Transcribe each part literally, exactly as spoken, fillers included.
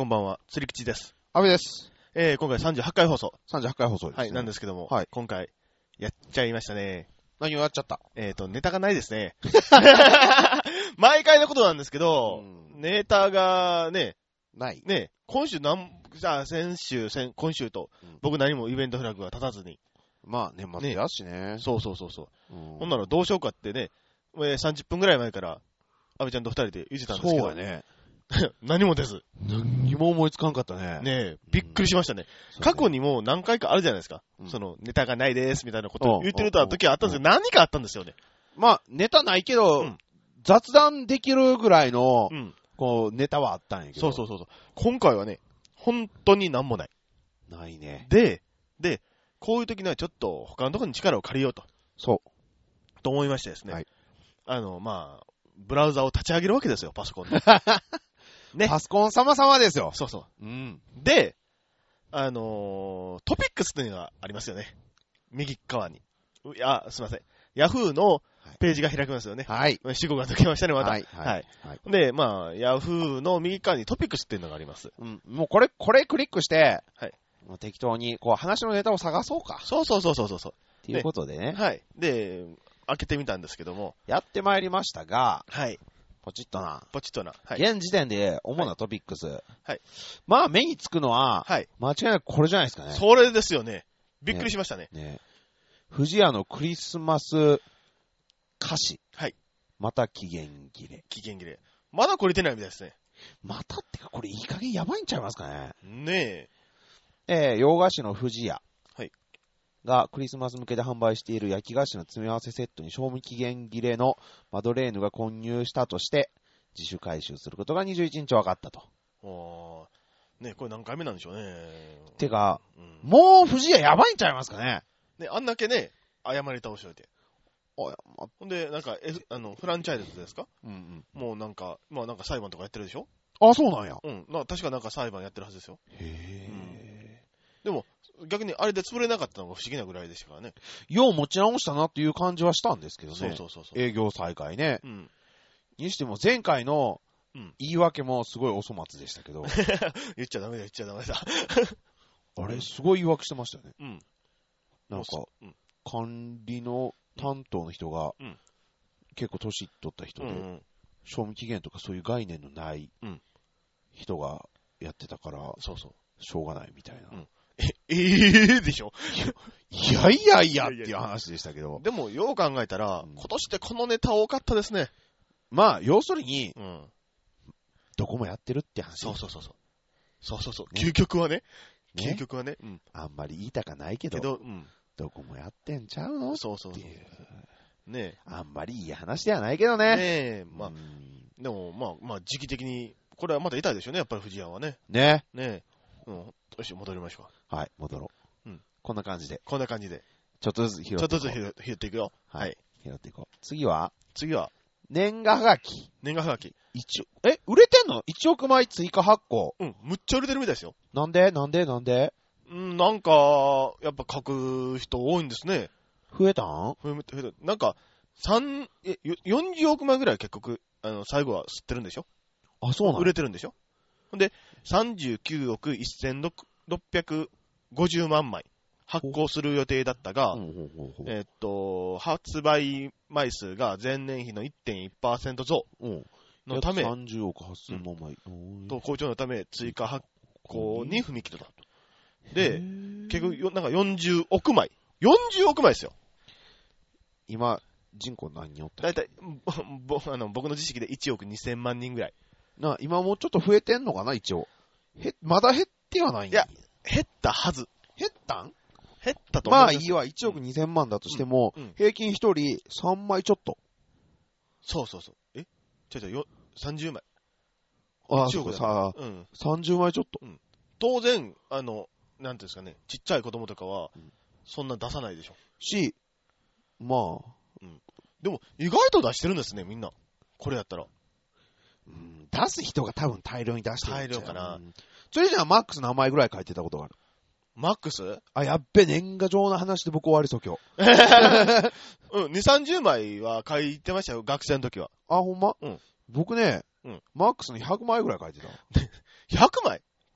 こんばんは、釣り吉です。 阿部です。 えー、今回さんじゅうはちかい放送。 さんじゅうはちかい放送です、ね。 はい、なんですけども、 はい、 今回、やっちゃいましたね。 何をやっちゃった？ えーと、ネタがないですね。毎回のことなんですけど、ネタがね、 ない。 ね、今週なん、じゃあ先週、先今週と、うん、僕何もイベントフラグが立たずに。 まあ、年末やしね。ねそうそうそうそう。うん、ほんならどうしようかってね、さんじゅっぷんぐらい前から、阿部ちゃんと二人で言ってたんですけど。 そうやね。 何も出ず。 何も思いつかんかったね。 ねえ、びっくりしましたね。うん、過去にも何回かあるじゃないですか。うん、その、ネタがないですみたいなことを言ってると時はあったんですけど、何かあったんですよね。 まあ、ネタないけど、うん、雑談できるぐらいの、うん、こう、ネタはあったんやけど。 そうそうそう。今回はね、本当に何もない。 ないね。 で、で、こういう時にはちょっと他のところに力を借りようと。 そう。 と思いましてですね。 はい。 あの、まあ、ブラウザを立ち上げるわけですよ、パソコンで。 ね。パソコン様々ですよ。 そうそう。 うん。 で、あのー、トピックスっていうのがありますよね。右側に。いや、すいません。ヤフーのページが開きますよね。 はい。 死後が解けましたね、また。 はい。はい。はいはい、で、まあ、ヤフーの右側にトピックスっていうのがあります。 うん。もうこれ、これクリックして、 はい。 もう適当に、こう、話のネタを探そうか。 そうそうそうそうそう。 っていうことでね。 はい。で、開けてみたんですけども。 やってまいりましたが、 はい。 ポチッとな。 ポチッとな。 はい。現時点で主なトピックス。はい。 はい、 まあ、目につくのは、 はい。 間違いなくこれじゃないですかね。 それですよね。びっくりしましたね。 ね。ね。藤屋のクリスマス歌詞。 はい。 また期限切れ。 期限切れ。まだこれ出ないみたいですね。 またってか、これいい加減やばいんちゃいますかね。 ねえ。えー、洋菓子の藤屋。 はい。 がクリスマス向けで販売している焼き菓子の詰め合わせセットに賞味期限切れのマドレーヌが混入したとして自主回収することがにじゅういちにち分かったと。 ああ、ね、これ何回目なんでしょうね。 てか、うん、もう藤屋やばいんちゃいますかね。 ね、あんだけね、謝り倒しておいて。あ、ま、ほんで、なんか、F、あの、フランチャイズですか？うんうん。もうなんか、まあなんか裁判とかやってるでしょ？ あ、そうなんや。 うん。な確かなんか裁判やってるはずですよ。 へー。 うん、でも、逆にあれで潰れなかったのが不思議なぐらいでしたからね。 よう持ち直したなっていう感じはしたんですけどね。 そうそうそうそう。 営業再開ね。 うん。 にしても前回の言い訳もすごいお粗末でしたけど。 言っちゃダメだ、言っちゃダメだ。 あれ、すごい言い訳してましたよね。 うん。 なんか、うん、管理の担当の人が、うん、結構年取った人で、うんうん、賞味期限とかそういう概念のない人がやってたから、そうそう。しょうがないみたいな。うん、 え、えーでしょいやいやいやっていう話でしたけど。 でも、よう考えたら、うん、今年ってこのネタ多かったですね。 まあ、要するに、 うん、 どこもやってるって話。 そうそうそうそう。そうそうそう。ね、究極はね。ね究極はね。 うん。あんまり言いたかないけど、けどうん、どこもやってんちゃうのそうそうそう。ねえ。 あんまりいい話ではないけどね。 ねえ。まあ、でも、まあ、まあ、時期的に、これはまた痛いでしょうね、やっぱり藤屋はね。 ねえ。ねえ。うん。よし、戻りましょう。はい、戻ろう。うん。こんな感じで。 こんな感じで。 ちょっとずつ拾っていこう。 ちょっとずつ拾っていくよ。はい。 拾っていこう。次は次は年賀はがき。 年賀はがき。 一え、売れてんの ?いち 億枚追加発行。 うん、むっちゃ売れてるみたいですよ。 なんでなんでなんでうん、なんか、やっぱ書く人多いんですね。 増えたん増えた。なんか、三、え、よんじゅうおくまいぐらい結局、あの、最後は吸ってるんでしょ？ あ、そうなの？ 売れてるんでしょ？ほんで、さんじゅうきゅうおくせんろっぴゃくごじゅうまんまい発行する予定だったが、えっと、発売枚数が前年比の いってんいちパーセント 増のため、 さんじゅうおくはっせんまんまい、うん、 と好調のため追加発行に踏み切ると。で、結局、なんかよんじゅうおくまい。よんじゅうおくまいですよ。 今、人口何人おった？ だいたい、ぼ、あの、僕の知識でいちおくにせんまんにんぐらい。 な、今もうちょっと増えてんのかな、一応。へ、まだ減ってはないんいや、減ったはず。 減ったん？ 減ったと思う。 まあいいわ、いちおくにせんまんだとしても、うんうん、平均ひとりさんまいちょっと。 そうそうそう。えちょいちょいよ、さんじゅうまい。 ああ、そうかさ、うん、さんじゅうまいちょっと。うん、 当然、あの、なんていうんですかね、ちっちゃい子供とかは、そんな出さないでしょ。 し、まあ、 うん。でも、意外と出してるんですね、みんな。これやったら。 うん、出す人が多分大量に出してるん大量かな。うん、 それじゃあ、マックス何枚ぐらい書いてたことがある？ マックス？ あ、やっべ、年賀状の話で僕終わりそう、今日。うん、に、さんじゅうまいは書いてましたよ、学生の時は。 あ、ほんま？ うん。 僕ね、うん、マックスのひゃくまいぐらい書いてた。 ひゃくまい？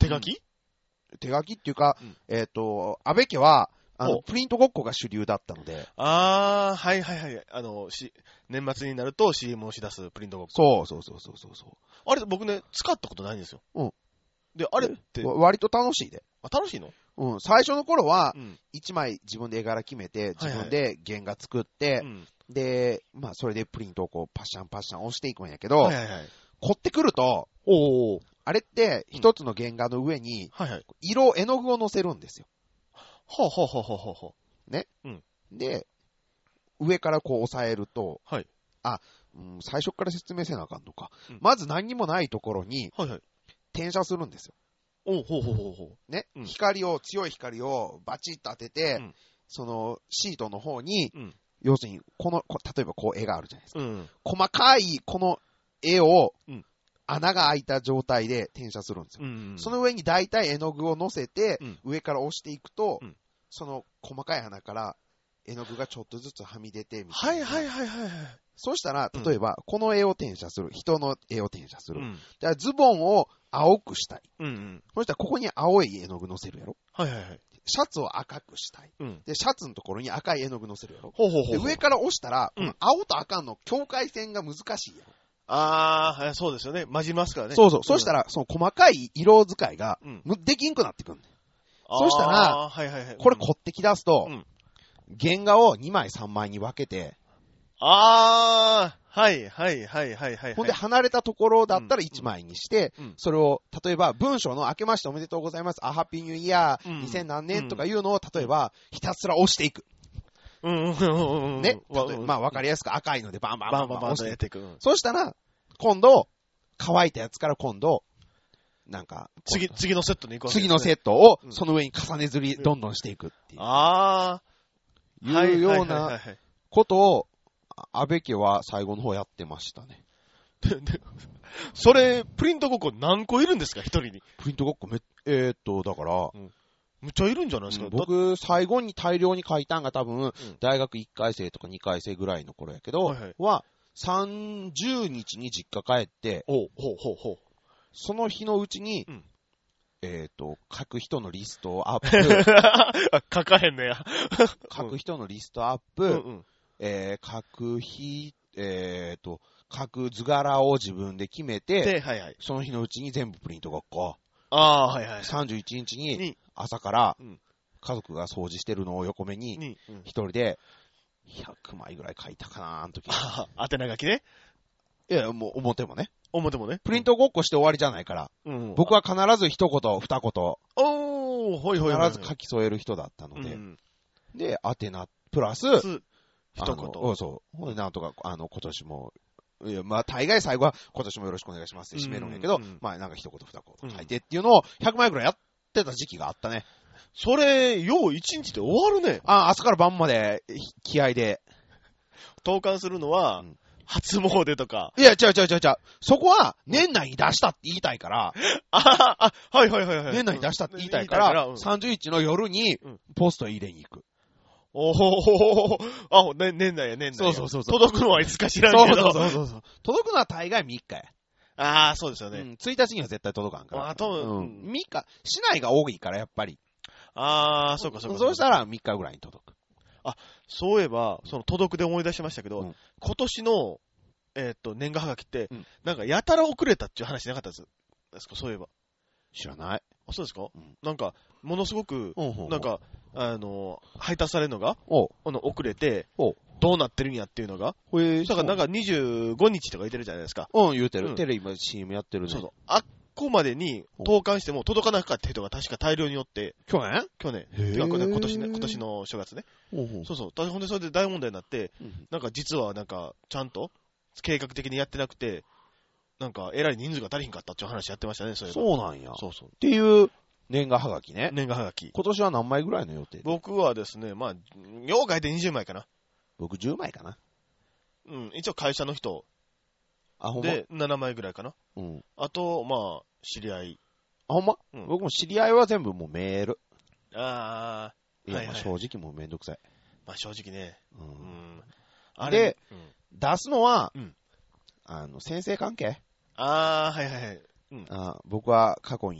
書き手書きっていうか、うん、えっ、ー、と、安倍家は、あの、プリントごっこが主流だったので。 あー、はいはいはい。あの、し、年末になると シーエム をし出すプリントごっこ。 そうそうそうそうそう。 あれ、僕ね、使ったことないんですよ。うん。で、あれって。 割と楽しいで。 あ、楽しいの？ うん。最初の頃は、いちまい自分で絵柄決めて、自分で原画作って、はいはい、で、まあ、それでプリントをこう、パッシャンパッシャン押していくんやけど、はいはいはい、凝ってくると、おー、あれって、一つの原画の上に、色、絵の具を乗せるんですよ。 はあ、はあはあはあはあ、 ね、うん。で、上からこう押さえると、はい。あ、うん、最初から説明せなあかんのか。うん、まず何にもないところに、はいはい。転写するんですよ。 おうほうほうほうほう。ね、うん。光を、強い光をバチッと当てて、うん、そのシートの方に、うん、要するに、この、例えばこう絵があるじゃないですか。うん、細かいこの絵を、うん、穴が開いた状態で転写するんですよ。うんうん、その上に大体絵の具を乗せて、うん、上から押していくと、うん、その細かい穴から絵の具がちょっとずつはみ出てみたいな。はいはいはいはい。そうしたら、例えば、この絵を転写する。人の絵を転写する。うん、じゃあズボンを青くしたい。うんうん、そしたら、ここに青い絵の具乗せるやろ。はいはいはい。シャツを赤くしたい。うん、で、シャツのところに赤い絵の具乗せるやろ。ほうほうほうほう。で、上から押したら、うん、青と赤の境界線が難しいやろ。 ああ、そうですよね。混じりますからね。 そうそう。うん、そうしたら、その細かい色使いが、できんくなってくるんだよ。うん、そうしたら、はいはいはい、これ凝ってき出すと、うん、原画をにまいさんまいに分けて、 ああ、はいはいはいはいはい。 ほんで離れたところだったらいちまいにして、うんうん、それを、例えば文章の明けましておめでとうございます、あ、ハッピーニューイヤー、にせん何年とかいうのを、例えば、ひたすら押していく。うんうんうんうん。ね。まあわかりやすく赤いのでバンバンバンバンバン押していく。そうしたら、今度、乾いたやつから今度、なんか、 次、次のセットに行くわけですね。次のセットを、その上に重ねずり、どんどんしていくっていう。ああ。いうようなことを、安倍家は最後の方やってましたね。 それ、プリントごっこ何個いるんですか、一人に。 プリントごっこめ、えー、っと、だから、うん、 むっちゃいるんじゃないですか、うん、 僕、最後に大量に書いたんが多分、うん、大学いっかい生とかにかい生ぐらいの頃やけど、はいはい、は、さんじゅうにちに実家帰って、おうほうほうほう、その日のうちに、うん、えっ、ー、と、書く人のリストをアップ。 書かへんねや。 書く人のリストアップ、うんうん、えー、書く日、えっ、ー、と、書く図柄を自分で決めて、はいはい、その日のうちに全部プリントごっこ。ああ、はいはい。さんじゅういちにちに朝から家族が掃除してるのを横目に、一人でひゃくまいぐらい書いたかな、あの時。 宛名書きね。 いや、もう表もね。 表もね。 プリントごっこして終わりじゃないから。うん、僕は必ず一言、二言。おー、ほいほいほい。必ず書き添える人だったので。うん、で、宛名プラス、一言。そうそう。ほんで、なんとか、あの、今年も、いや、まあ、大概最後は、今年もよろしくお願いしますって締めるんやけど、うんうん、まあ、なんか一言二言書いてっていうのを、ひゃくまいぐらいやってた時期があったね。 それ、よう一日で終わるね。 あ、朝から晩まで、気合で。 投函するのは、うん、初詣とか。 いや、違う違う違う違う。そこは、年内に出したって言いたいから。 ああ、はいはいはいはい。 年内に出したって言いたいから、うん、さんじゅういちの夜に、ポスト入れに行く。 おほあ、ね、年内や年内や。 そうそうそうそう。 届くのはいつか知らんけど。 そうそうそうそう。届くのは大概みっかや。 ああ、そうですよね。うん、 ついたちには絶対届かんから。あ、多分、うん、みっか、市内が多いからやっぱり。 ああ、そうかそうか。 そうしたらみっかぐらいに届く。 あ、そういえば、その届くで思い出しましたけど、うん、今年の、えー、っと、年賀はがきって、うん、なんかやたら遅れたっていう話なかったですですか、そういえば。 知らない。 あ、そうですか、うん、なんか、ものすごく、なんか、あの、配達されるのが、あの遅れて、どうなってるんやっていうのが、だからなんかにじゅうごにちとか言ってるじゃないですか。 うん、言うてる。うん、テレビ今 シーエム やってるね。 そうそう。あっこまでに投函しても届かなかった人が確か大量によって、 去年去年。てか、今年ね、今年の正月ね。ほうほうそうそう。ほんでそれで大問題になって、うん、なんか実はなんか、ちゃんと計画的にやってなくて、なんか、えらい人数が足りひんかったっていう話やってましたね、それそうなんや。そうそう。っていう、年賀はがきね。 年賀はがき。 今年は何枚ぐらいの予定？ 僕はですね、まあ、よう書いてにじゅうまいかな。 僕じゅうまいかな。 うん、一応会社の人。あ、ほんま？で、ななまいぐらいかな。うん。あと、まあ、知り合い。 あ、ほんま？うん。僕も知り合いは全部もうメール。 ああ。いや、はいはい、正直もうめんどくさい。 まあ正直ね。うん。うん、 あれで、うん、出すのは、うん、あの、先生関係？ ああ、はいはいはい。 うん、あ僕は過去に、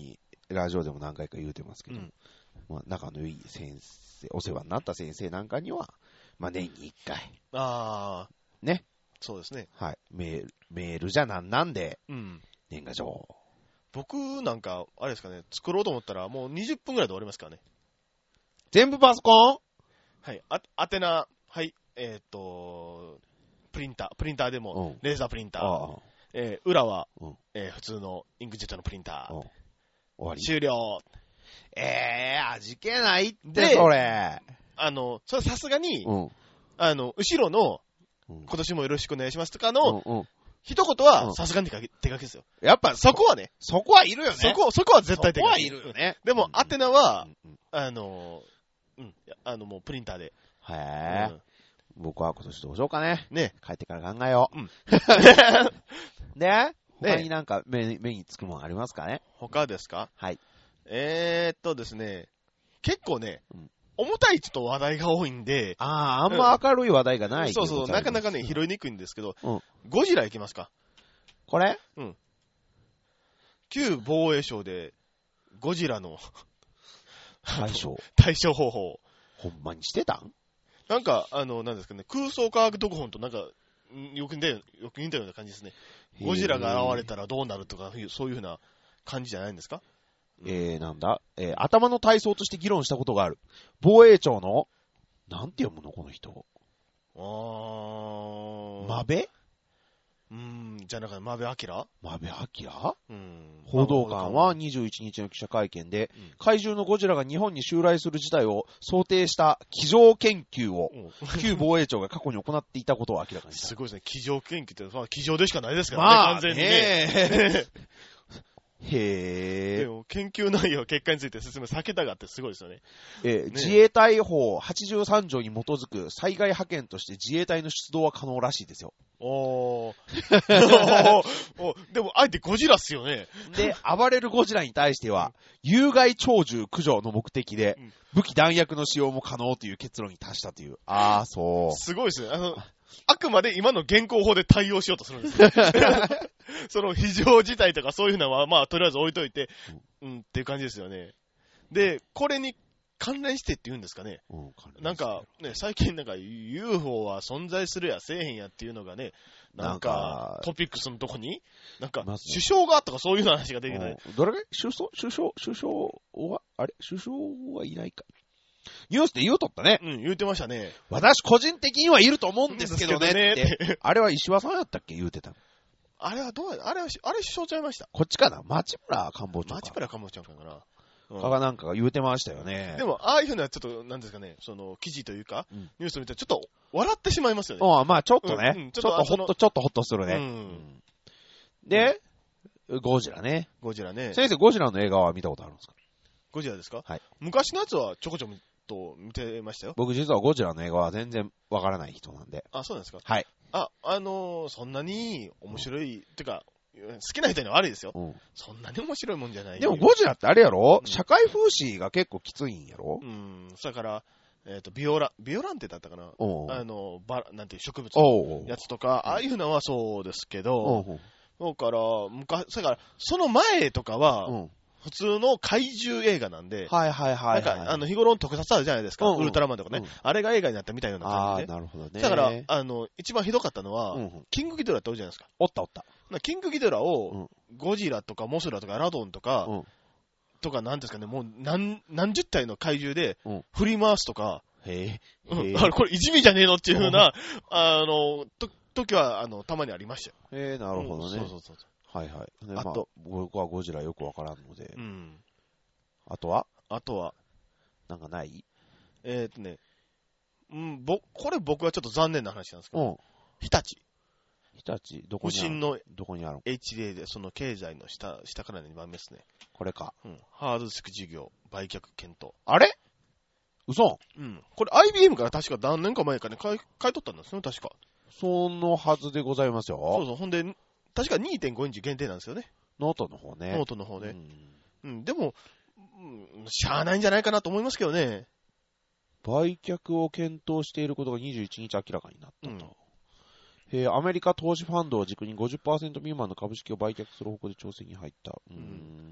ラジオでも何回か言うてますけど、うん、まあ、仲のいい先生、お世話になった先生なんかには、まあ、年にいっかい。 ああ。 ね。 そうですね。 はい。メール、メールじゃなんなんで、 うん。 年賀状。 僕なんか、あれですかね、作ろうと思ったら、もうにじゅっぷんぐらいで終わりますからね。 全部パソコン？ はい。あ、アテナ、はい、えー、っと、プリンター、プリンターでも、レーザープリンター。ああえー、裏は、うんえー、普通のインクジェットのプリンター。終わり。 終了。 えー、味気ないって、それ。 あの、それさすがに、うん、あの、後ろの、うん、今年もよろしくお願いしますとかの、うんうん、一言は、さすがに手書きですよ。 やっぱ、 そこはね。 そこはいるよね。 そこ、そこは絶対手書き。 そこはいるよね。 でも、うん、アテナは、うんうん、あの、うん、あの、もうプリンターで。 へー。うん僕は今年どうしようかね。ね。帰ってから考えよう。うん、で、他になんか目に、目につくものありますかね？ 他ですか？ はい。 えーっとですね、結構ね、うん、重たいちょっと話題が多いんで。 ああ、あんま明るい話題がない、うん。 そうそう、なかなかね、拾いにくいんですけど、うん、ゴジラいきますか？ これ？ うん。旧防衛省で、ゴジラの対処対処方法。 ほんまにしてたん？ なんか、あの、なんですかね、空想科学読本となんか、よく似たよよく似たような感じですね。ゴジラが現れたらどうなるとか、そういうふうな感じじゃないんですか？ えー、なんだ、えー、頭の体操として議論したことがある。防衛庁の、なんて読むのこの人。 あー。 まべ？ うーん、じゃあなんか、まべあきら？ まべあきら？うん。報道官はにじゅういちにちの記者会見で、うん、怪獣のゴジラが日本に襲来する事態を想定した机上研究を、旧防衛庁が過去に行っていたことを明らかにした。 すごいですね。机上研究って、机上でしかないですからね、まあ、完全にね。 へー。 でも、研究内容、結果について説明避けたがってすごいですよね。 えーね、自衛隊法はちじゅうさんじょうに基づく災害派遣として自衛隊の出動は可能らしいですよ。 おー。おでも、あえてゴジラっすよね。 で、暴れるゴジラに対しては、有害鳥獣駆除の目的で、武器弾薬の使用も可能という結論に達したという。あー、そう。 すごいですね。あの、あくまで今の現行法で対応しようとするんですよ。その非常事態とかそういうのは、まあ、とりあえず置いといて、うん、うん、っていう感じですよね。で、これに関連してって言うんですかね。うん、なんか、ね、最近なんか ユーフォー は存在するやせえへんやっていうのがね、なんか、トピックスのとこに、なんか、首相がとかそういう話ができない。 どれが首相、首相、首相は、あれ首相はいないか。ニュースで言うとったね。 うん、言うてましたね。 私個人的にはいると思うんですけどねって。ねあれは石破さんやったっけ言うてたの。 あれはどうや、あれは、あれ首相ちゃいました。 こっちかな町村官房長か。 町村官房長かな。 うん、かなんかが言うてましたよね。 でも、ああいうふうなちょっと、なんですかね、その、記事というか、うん、ニュースを見てちょっと笑ってしまいますよね。 ああ、まあちょっとね。うんうん、ちょっとほっと、ちょっとほっとするね。うん、で、ゴジラね。 ゴジラね。 先生、ゴジラの映画は見たことあるんですか？ ゴジラですか？ はい。 昔のやつはちょこちょこと見てましたよ。 僕実はゴジラの映画は全然わからない人なんで。 あ、そうなんですか？ はい。 あ、あのー、そんなに面白い、うん、ってか、好きな人には悪いですよ、うん。そんなに面白いもんじゃない。 でもゴジラってあれやろ、うん、社会風刺が結構きついんやろ。 うん。だから、えっ、ー、と、ビオラ、ビオランテだったかな。あの、バラ、なんていう植物のやつとか、ああいうのはそうですけど、だから、昔、だから、その前とかは、うん普通の怪獣映画なんで、 はいはいはい、はい。 なんか、あの、日頃の特撮あるじゃないですか。うんうん、ウルトラマンとかね、うん。あれが映画になったみたいな感じで。 ああ、なるほどね。 だから、あの、一番ひどかったのは、うんうん、キングギドラっておるじゃないですか。 おったおった。 キングギドラを、うん、ゴジラとかモスラとかラドンとか、うん、とかなんですかね、もう何、何十体の怪獣で、振り回すとか、 うん、へえ。うん、あれ、これいじめじゃねえのっていう風な、あの、と、時は、あの、たまにありましたよ。 へえ、なるほどね。 うん、そうそうそう。 はいはい。あと、まあ、僕はゴジラよくわからんので。 うん。 あとはあとはなんかないえーっとね、うん、ぼ、これ僕はちょっと残念な話なんですけど、うん、日立。 日立、どこにある？ 不審の、 どこにある？ エイチディー で、その経済の下、下からにばんめですね。 これか。 うん。ハードディスク事業、売却検討。 あれ？嘘？ うん。これ アイビーエム から確か何年か前かね、買い、買い取ったんですね、確か。 そのはずでございますよ。 そうそう。ほんで、確か にてんご インチ限定なんですよね。 ノートの方ね。 ノートの方ね。うん。うん、でも、うん、しゃあないんじゃないかなと思いますけどね。 売却を検討していることがにじゅういちにち明らかになったと。うん、えー、アメリカ投資ファンドを軸に ごじゅっパーセント 未満の株式を売却する方向で調整に入った。うーん。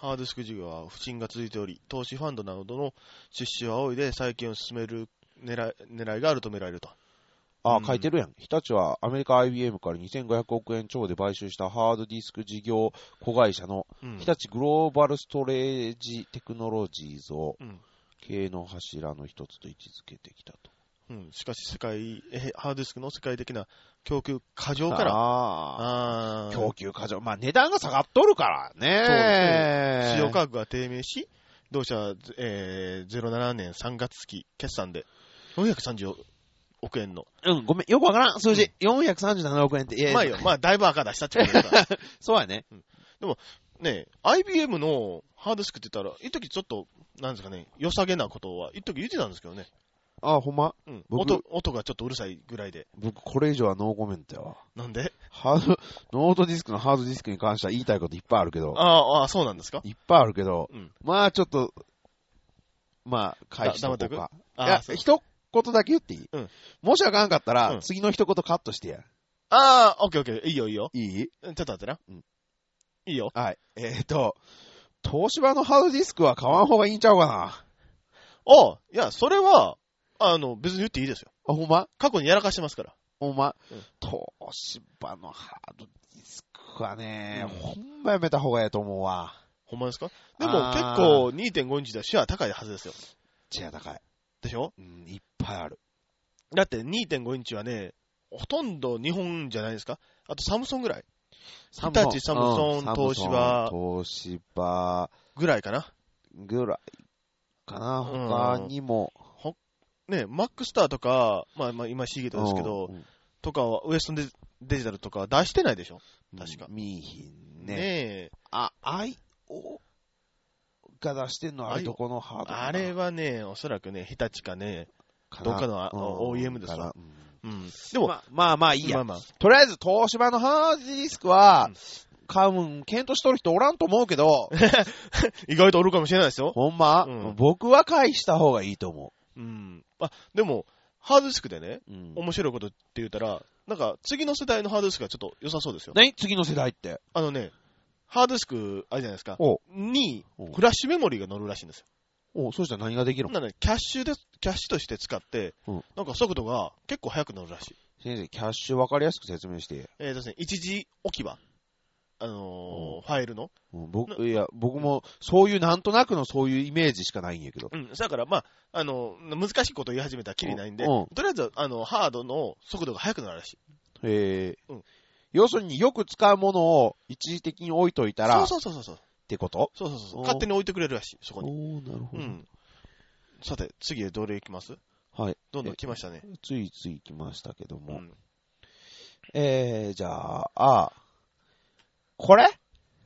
ハードディスク事業は不振が続いており、投資ファンドなどの出資を仰いで再建を進める狙い、狙いがあると見られると。 ああ、書いてるやん。日立はアメリカ アイビーエム からにせんごひゃくおくえん超で買収したハードディスク事業子会社の日立グローバルストレージテクノロジーズを経営の柱の一つと位置づけてきたと。 うん、しかし世界、ハードディスクの世界的な供給過剰から、 ああ供給過剰。まあ値段が下がっとるからね。そうですね。市場価格が低迷し、同社は、えー、ゼロななねんさんがつ期決算でよんひゃくさんじゅうおくえんの。 うん、ごめん、よくわからん、数字。うん、よんひゃくさんじゅうななおくえんって。いやまあよ、まあだいぶ赤出したってことだから。 そうやね、 うん。でも、ね、アイビーエム のハードディスクって言ったら、一時ちょっと、なんですかね、良さげなことは、一時言ってたんですけどね。 ああ、ほんま、 うん、音、音がちょっとうるさいぐらいで。 僕、これ以上はノーコメントやわ。 なんでハード、ノートディスクのハードディスクに関しては言いたいこといっぱいあるけど。 ああ、そうなんですかいっぱいあるけど、うん、まあちょっと、まあ、返しとこうか。いや、一言だけ言っていい、うん、もしわかんかったら、うん、次の一言カットしてや。 ああ、オッケーオッケー。いいよいいよ。 いいちょっと待ってな。うん。いいよ。 はい。えーと、東芝のハードディスクは買わん方がいいんちゃうかな。 ああ、いや、それは、あの、別に言っていいですよ。 あ、ほんま過去にやらかしてますから。 ほんま、うん、東芝のハードディスクはね、うん、ほんまやめた方がいいと思うわ。 ほんまですか？でも結構 にてんご インチではシェア高いはずですよ。 シェア高い。 でしょ？ うん、いっぱいある。 だって にてんご インチはね、ほとんど日本じゃないですか？あとサムソンぐらい。日立、サムソン、東芝。 東芝。 ぐらいかな？ ぐらいかな。他にも。 ほね、マックスターとか、まあまあ今シーゲートですけど、うん、とかはウエストンデジタルとか出してないでしょ？確か。 見えひんね。 ねえ。 あ、アイオー が出してんのはあれどこのハードかな？ あれはね、おそらくね、日立かね、どっかの オーイーエム ですわ。うん。でも、 ま、まあまあいいや。 まあまあ、 とりあえず東芝のハードディスクは、買うん、検討しとる人おらんと思うけど、 意外とおるかもしれないですよ。 ほんま、うん、僕は返した方がいいと思う。うん。あ、でも、ハードディスクでね、うん、面白いことって言ったら、なんか次の世代のハードディスクがちょっと良さそうですよ。 何？次の世代って。 あのね、ハードディスク、あれじゃないですか。に、フラッシュメモリーが乗るらしいんですよ。 おそうしたら何ができるの？ なんかね、キャッシュで、キャッシュとして使って、うん、なんか速度が結構速く乗るらしい。 先生、キャッシュ分かりやすく説明して。 えーとですね、一時置き場。あのー、ファイルの。 うん、僕、いや、僕も、そういう、なんとなくのそういうイメージしかないんやけど。 うん、だから、まあ、あの、難しいことを言い始めたらきりないんで、うん、とりあえず、あの、ハードの速度が速くなるらしい。 へえ。うん。要するによく使うものを一時的に置いといたら、 そうそうそうそう。 ってこと？ そうそうそう。勝手に置いてくれるらしい、そこに。 おー、なるほど。うん。 さて、次へどれ行きます？ はい。 どんどん来ましたね。 ついつい来ましたけども。うん、えー、じゃあ、あ、これ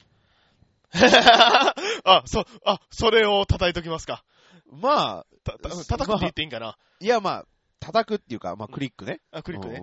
あ、そ、あ、それを叩いときますか。 まあ、 た、た、叩くって言っていいんかな、まあ、 いや、まあ、叩くっていうか、まあ、クリックね。 あ、クリックね。うん。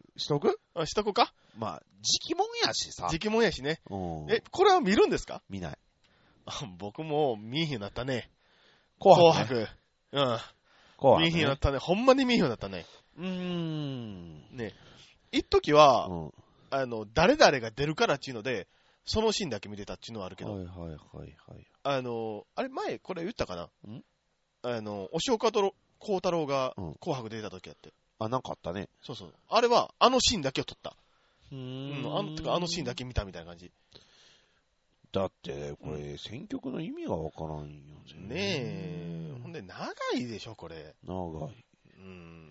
しとく？ あ、しとこうか。 まあ、時期もんやしさ。 時期もんやしね。え、これは見るんですか？ 見ない。 あ、僕も見えへんようになったね。 紅白。紅白。うん。 紅白、ね。 見えへんようになったね。ほんまに見えへんようになったね。 うーん。 ね。一時は、うん、あの、誰々が出るからっていうので、そのシーンだけ見てたっていうのはあるけど。 はいはいはいはい。 あの、あれ前これ言ったかなんあの、押岡幸太郎が紅白出た時やって、 うん。あ、なんかあったね。 そうそう。あれは、あのシーンだけを撮った。 うーん。 うん、あの、てかあのシーンだけ見たみたいな感じ。 だって、これ、うん、選曲の意味がわからんよね。 ねえ。ほんで、長いでしょ、これ。 長い。 うん。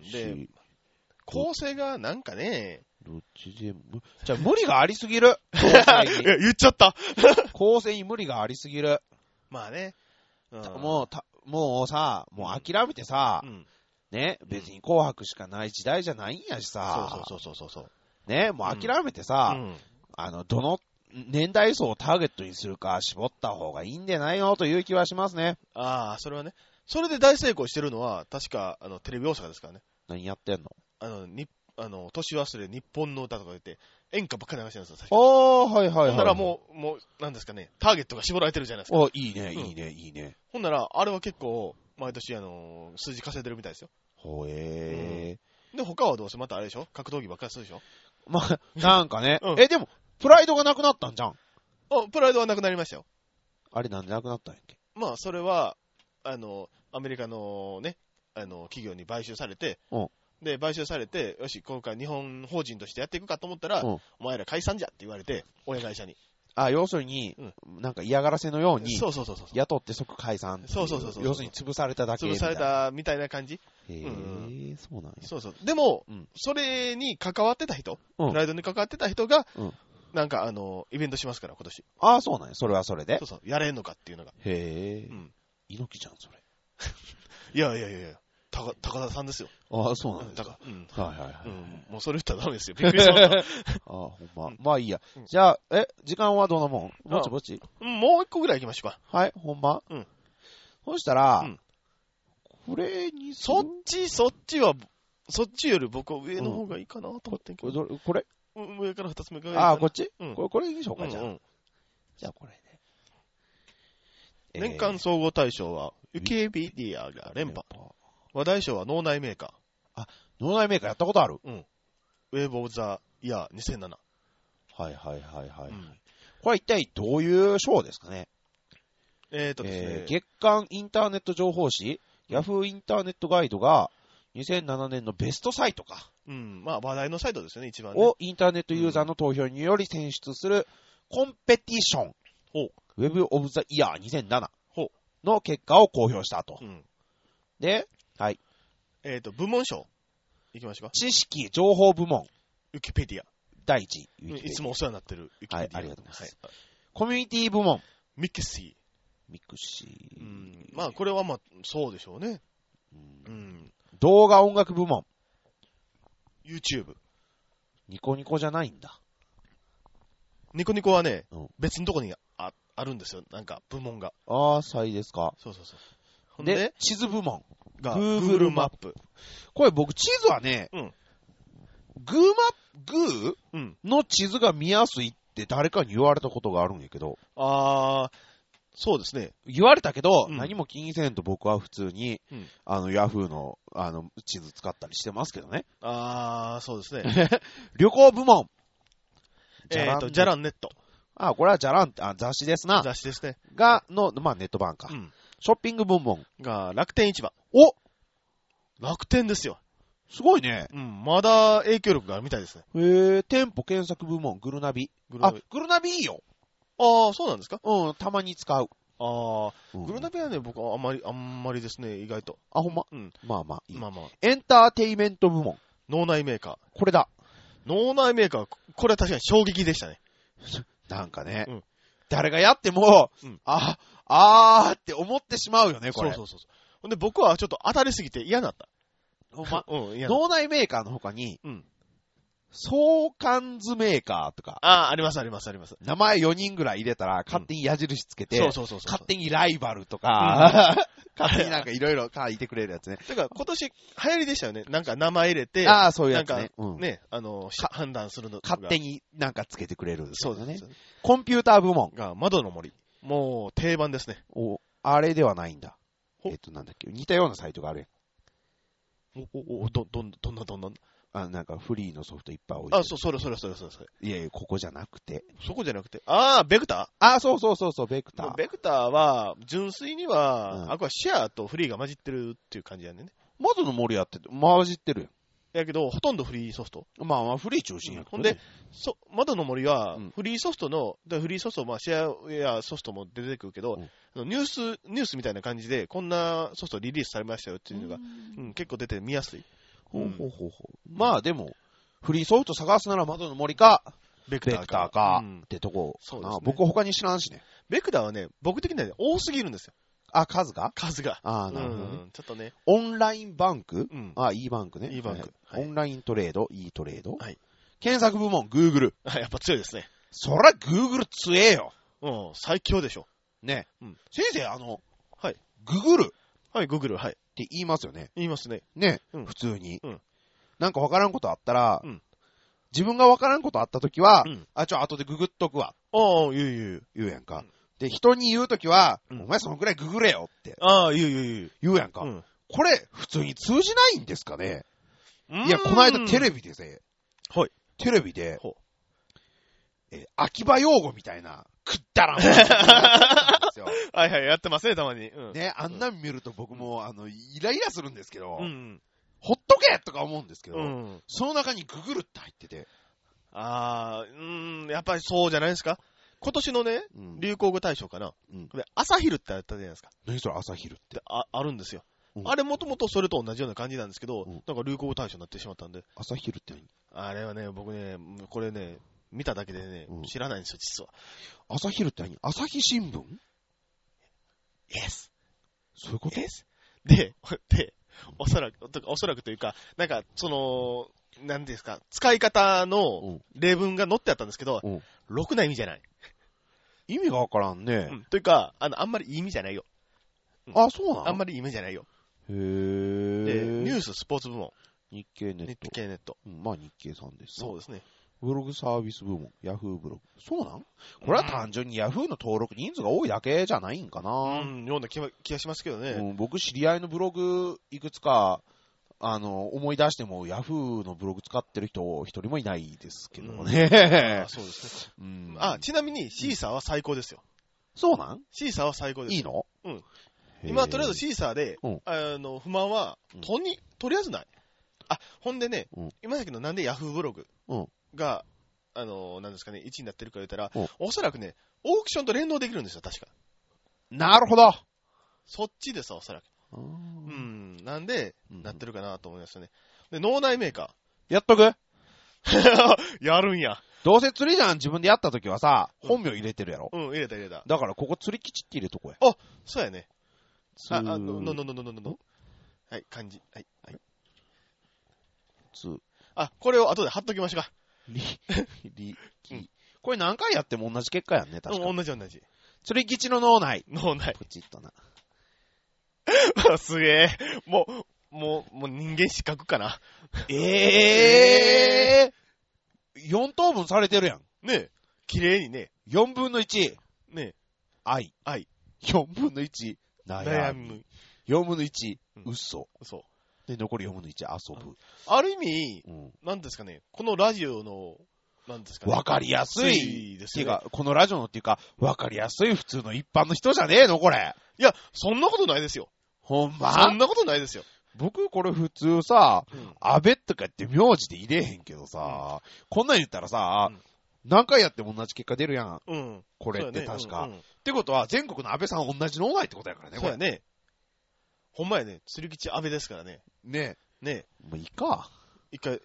で、構成がなんかね、 どっちでも、じゃあ無理がありすぎる。 言っちゃった。 構成に無理がありすぎる。 まあね。 うん、もうた、もうさ、もう諦めてさ、うん、ね、別に紅白しかない時代じゃないんやしさ。 そうそうそうそうそう。 ね、もう諦めてさ、うん、あの、どの年代層をターゲットにするか絞った方がいいんじゃないのという気はしますね。 ああ、それはね。それで大成功してるのは、確か、あの、テレビ大阪ですからね。 何やってんの？ あの、に、あの、年忘れ日本の歌とか言って、演歌ばっかり流してるんですよ、 確かに。ああ、はいはいはい。 ほんならもう、もう、なんですかね、ターゲットが絞られてるじゃないですか。 あ、いいね、いいね、いいね。 ほんなら、あれは結構、毎年、あの、数字稼いでるみたいですよ。 ほえー、うん。で、他はどうせまたあれでしょ？格闘技ばっかりするでしょ？ まあ、なんかね。うん、え、でも、プライドがなくなったんじゃん。 あ、プライドはなくなりましたよ。 あれなんでなくなったんやっけ？ まあ、それは、あの、アメリカのね、あの、企業に買収されて、 うん、 で、買収されて、よし、今回日本法人としてやっていくかと思ったら、うん、お前ら解散じゃって言われて、親会社に。 あ、要するに、うん、なんか嫌がらせのように、 そうそうそうそう。 雇って即解散。 そうそうそうそう。 要するに潰されただけみたいな。 潰されたみたいな感じ。 へぇー、うん、そうなんや。 そうそう。でも、うん、それに関わってた人、うん、プライドに関わってた人が、うん、なんかあの、イベントしますから、今年。 ああ、そうなんや。それはそれで。 そうそう。やれんのかっていうのが。 へぇー。うん。猪木じゃん、それ。 いやいやいやいや。高田さんですよ。 ああ、そうなんだ。 うん。 はいはいはい。 うん。もうそれ言ったらダメですよ。びっくりしました。ああ、ほんま。うん、まあいいや。じゃあ、え、時間はどんなもん？ぼちぼち？ うん、もう一個ぐらい行きましょうか。 はい、ほんま？ うん。 そしたら、うん、これにそっち、そっちは、そっちより僕は上の方がいいかなと思ってんけど。 うん、これ上から二つ目がいいかな。ああ、こっち？うん。これ、これにしようか、じゃあ。うんうん、じゃあこれね。年間総合大賞は、ウィキペディアが連覇。話題賞は脳内メーカー。 あ、脳内メーカーやったことある？ うん。ウェーブオブザイヤーにせんなな。 はいはいはいはい。うん、これ一体どういう賞ですかね？ えーとですね、 えー、月間インターネット情報誌、うん、ヤフーインターネットガイドがにせんななねんのベストサイトか。 うん。まあ話題のサイトですよね、一番ね。 をインターネットユーザーの投票により選出するコンペティション。 うん、 ウェブオブザイヤーにせんななの結果を公表したと。うん、で、はい。 えっと、部門賞。いきましょうか。 知識情報部門。 ウィキペディア。 第一位。いつもお世話になってるウィキペディア。 はい、ありがとうございます。はい、コミュニティ部門。 ミクシー。ミクシー。 うん。まあ、これはまあ、そうでしょうね。うん。うん、 動画音楽部門。 YouTube。 ニコニコじゃないんだ。 ニコニコはね、うん、別のとこに あ, あるんですよ。なんか、部門が。 ああ、そうですか。 そうそうそう。 ほんで、で地図部門。 が、Google マップ。 これ僕地図はね、うん。グーマップ、グーの地図が見やすいって誰かに言われたことがあるんやけど。 あー、そうですね。 言われたけど、うん、何も気にせんと僕は普通に、うん、あの、ヤフーの、あの、地図使ったりしてますけどね。 あー、そうですね。 旅行部門。 えーと、ジャランネット。 あ、これはジャラン、あ、雑誌ですな。 雑誌ですね。 が、の、まあ、ネット版か。うん。ショッピング部門。 が、楽天市場。 お楽天ですよ。 すごいね。 うん、まだ影響力があるみたいですね。 へえ、店舗検索部門、グルナビ。グルナビ。あ、グルナビいいよ。 ああ、そうなんですか？ うん、たまに使う。 ああ、うん、グルナビはね、僕はあんまり、あんまりですね、意外と。 あ、ほんま？ うん。 まあまあいい。 まあまあ。 エンターテイメント部門。 脳内メーカー。 これだ。 脳内メーカー、これは確かに衝撃でしたね。 なんかね。うん。誰がやっても、うん、あ、あーって思ってしまうよね、これ。 そうそうそう。ほんで僕はちょっと当たりすぎて嫌になった。 ほんま、うん、脳内メーカーの他に、うん。相関図メーカーとか。 ああ、ありますありますあります。 名前よにんぐらい入れたら、勝手に矢印つけて、うん、そうそうそうそう。勝手にライバルとか、うん、勝手になんかいろいろ書いてくれるやつね。 だから今年流行りでしたよね。なんか名前入れて、 ああ、そういうやつね。 なんか、うん、ね、あの、判断するの。 勝手になんかつけてくれる、ね。 そうですね。 コンピューター部門。 が、窓の森。もう定番ですね。 お、あれではないんだ。えっと、なんだっけ。似たようなサイトがあるやん。お、お、お、ど、どん、どんな、どんな。 あ、なんかフリーのソフトいっぱい置いてる。 あ、そう、それ、それ、それ、それ、それ。 いやいや、ここじゃなくて。 そこじゃなくて。あー、ベクター？ あ、そうそうそうそう、ベクター。 ベクターは、純粋には、うん、あこはシェアとフリーが混じってるっていう感じやねんね。 窓の森やってて、混じってるやん。 やけど、ほとんどフリーソフト。 まあまあ、フリー中心やけど、ね。 ほんで、そ、窓の森は、フリーソフトの、うん、フリーソフト、まあ、シェアウェアソフトも出てくるけど、うん、ニュース、ニュースみたいな感じで、こんなソフトリリースされましたよっていうのが、うん、うん、結構出て見やすい。 ほうほうほうほう。まあでも、フリーソフト探すなら窓の森か、ベクターか、ベクターかってとこかな、うんね。僕他に知らんしね。 ベクターはね、僕的にはね、多すぎるんですよ。 あ、数が数が。 ああ、なるほど、ねうん。ちょっとね。 オンラインバンク、うん、あ、e バンクね。 e バンク、 はい。オンライントレード、e トレード。 はい。 検索部門、Google。 やっぱ強いですね。 そら Google 強えよ。 うん、最強でしょ。 ね。うん。先生、あの、 はい。 Google。 はい、Google、はい。 って言いますよね。 言いますね。 ね。うん、普通に。うん。なんかわからんことあったら、うん。自分がわからんことあったときは、うん、あ、ちょ、後でググっとくわ。 ああ、言う言う言う。 言うやんか。うん、で、人に言うときは、うん、お前そのくらいググれよって。 ああ、言う言う言う。 言うやんか。うん、これ、普通に通じないんですかね？いや、この間テレビでね、 はい。 テレビで、えー、秋葉用語みたいな、 くったらんですよ。 はいはい、やってますね、たまに。 うん、ね、あんなん見ると僕も、あの、イライラするんですけど、 うんうん、 ほっとけとか思うんですけど、 うん、 その中にググルって入ってて。 あー、うーん、やっぱりそうじゃないですか。今年のね、うん、流行語大賞かな。うん、朝昼ってあったじゃないですか。 何それ朝昼って。 あ、あるんですよ。うん、あれもともとそれと同じような感じなんですけど、うん、なんか流行語大賞になってしまったんで。 朝昼って何？ あれはね、僕ね、これね、見ただけでね、うん、知らないんですよ、実は。 朝昼って何？朝日新聞？ Yes。 そういうこと？ Yes。で、で、おそらく、おそらくというか、なんか、その、なんですか、使い方の例文が載ってあったんですけど、うん、ろくな意味じゃない。 意味がわからんね。 うん。というか、あの、あんまりいい意味じゃないよ。 うん、あ、そうなの？ あんまりいい意味じゃないよ。 へー。 で、ニュース、スポーツ部門。 日経ネット。 日経ネット。 うん、まあ日経さんです。 そうですね。 ブログサービス部門、ヤフーブログ。そうなん？これは単純にヤフーの登録人数が多いだけじゃないんかな。 うん、ような気がしますけどね。 うん、僕知り合いのブログいくつか、あの、思い出してもヤフーのブログ使ってる人一人もいないですけどね。 うん、あ、そうですね。 うん。 あ、ちなみにシーサーは最高ですよ。 そうなん？ シーサーは最高です。 いいの？ うん。今とりあえずシーサーで、うん、あの、不満は、とに、とりあえずない。あ、ほんでね、うん、今だけどなんでヤフーブログが、あの、なんですかね、いちいになってるか言ったら、うん、おそらくね、オークションと連動できるんですよ、確か。 なるほど。 そっちです、おそらく。うん。なんで、なってるかなと思いましたね。で、脳内メーカー。やっとくやるんや。 どうせ釣りじゃん自分でやったときはさ、本名入れてるやろ。 うん、入れた入れた。 だからここ釣り吉って入れとこうや。 あ、そうやね。あ、あ、の、の、の、の、の、の、の。はい、漢字。はい、はい。 つ。 あ、これを後で貼っときましょうか。 り、り、き、うん。これ何回やっても同じ結果やんね、確かに。 うん、同じ同じ。 釣り吉の脳内。 脳内。 プチッとな。 すげえ。もう、もう、もう人間失格かな。 ええー、よん等分されてるやん。 ねえ。綺麗にね。 よんぶんのいち。 ねえ。 愛。 愛。 よんぶんのいち。悩み。 む。 よんぶんのいち。嘘。 嘘。 で、残りよんぶんのいち。遊ぶ。 ある意味、うん、なんですかね。このラジオの、なんですかね。 わかりやすい。 ですね。 っていうか、このラジオのっていうか、わかりやすい普通の一般の人じゃねえのこれ。 いや、そんなことないですよ。 ほんま？ そんなことないですよ。 僕これ普通さ、うん、安倍とかって名字で入れへんけどさ、うん、こんなん言ったらさ、うん、何回やっても同じ結果出るやん。うん、これって確か、ねうんうん。ってことは全国の安倍さん同じ脳内ってことやからね、これ。 そうやね。ほんまやね。釣り吉安倍ですからね。 ねえ。ねえ。 もういいか。 一回。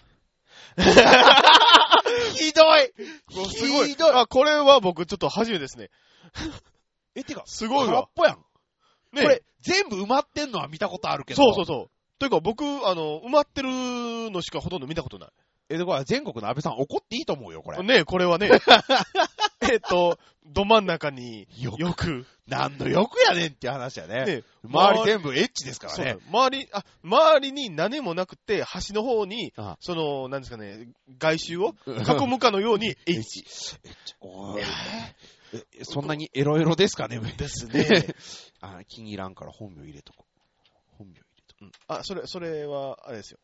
ひどいすごい。ひどい。あ、これは僕ちょっと初めてですね。 え、てか、 すごいわ。 空っぽやん。ね、これ、全部埋まってんのは見たことあるけど。 そうそうそう。というか僕、あの、埋まってるのしかほとんど見たことない。 え、だから全国の安倍さん怒っていいと思うよ、これ。 ねえ、これはね。えっと、ど真ん中に、よく。よく。 何の欲やねんって話やね。ね周り全部エッチですからね。 周り、あ、周りに何もなくて、端の方に、ああその、なんですかね、外周を囲むかのように、エッチ。 エッチ。おーえ、そんなにエロエロですかね。 ですね。 あ、気に入らんから本名入れとこう。本名入れとこう。 うん、あ、それ、それは、あれですよ。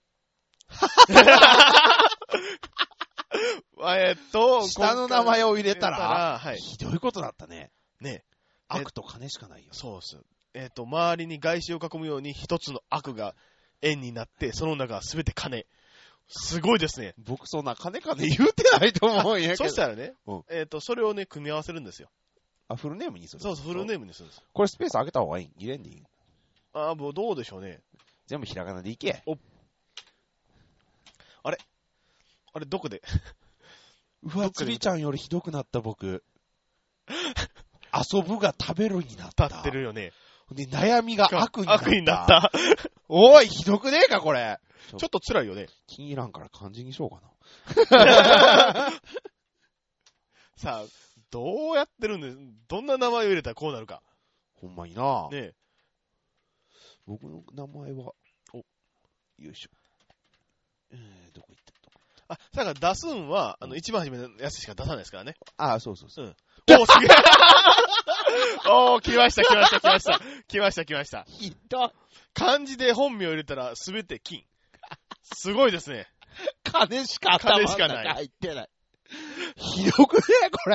えっと、 下の名前を入れたら、 らはい、 ひどいことだったね。 ね。 悪と金しかないよ。 そうっす。えっと、周りに外周を囲むように一つの悪が円になって、その中はすべて金。すごいですね。 僕そんな金金言うてないと思うんやけど。 そしたらね、うん、えっと、それをね、組み合わせるんですよ。 あ、フルネームにする？ そうそう、フルネームにするんです。 これスペース上げた方がいい？入れんでいい？ ああ、もうどうでしょうね。 全部ひらがなでいけ。 おあれあれ、どこでうわ、釣りちゃんよりひどくなった僕。遊ぶが食べるになった。 立ってるよね。 で、悩みが悪になった。 悪になった。 おい、ひどくねえか、これ。 ちょっと辛いよね。 気に入らんから漢字にしようかな。 さあ、どうやってるんです？どんな名前を入れたらこうなるか。 ほんまにな。 ねえ。 僕の名前は、お、よいしょ。えー、どこ行ったあ、だから出すんは、あの、一番初めのやつしか出さないですからね。 ああ、そうそうそう。 うん。おー、すげえおー、来ました、来ました、来ました。来ました、来ました。 ひどい。 漢字で本名を入れたらすべて金。すごいですね。 金しか頭の中入ってない。ひどくねこれ。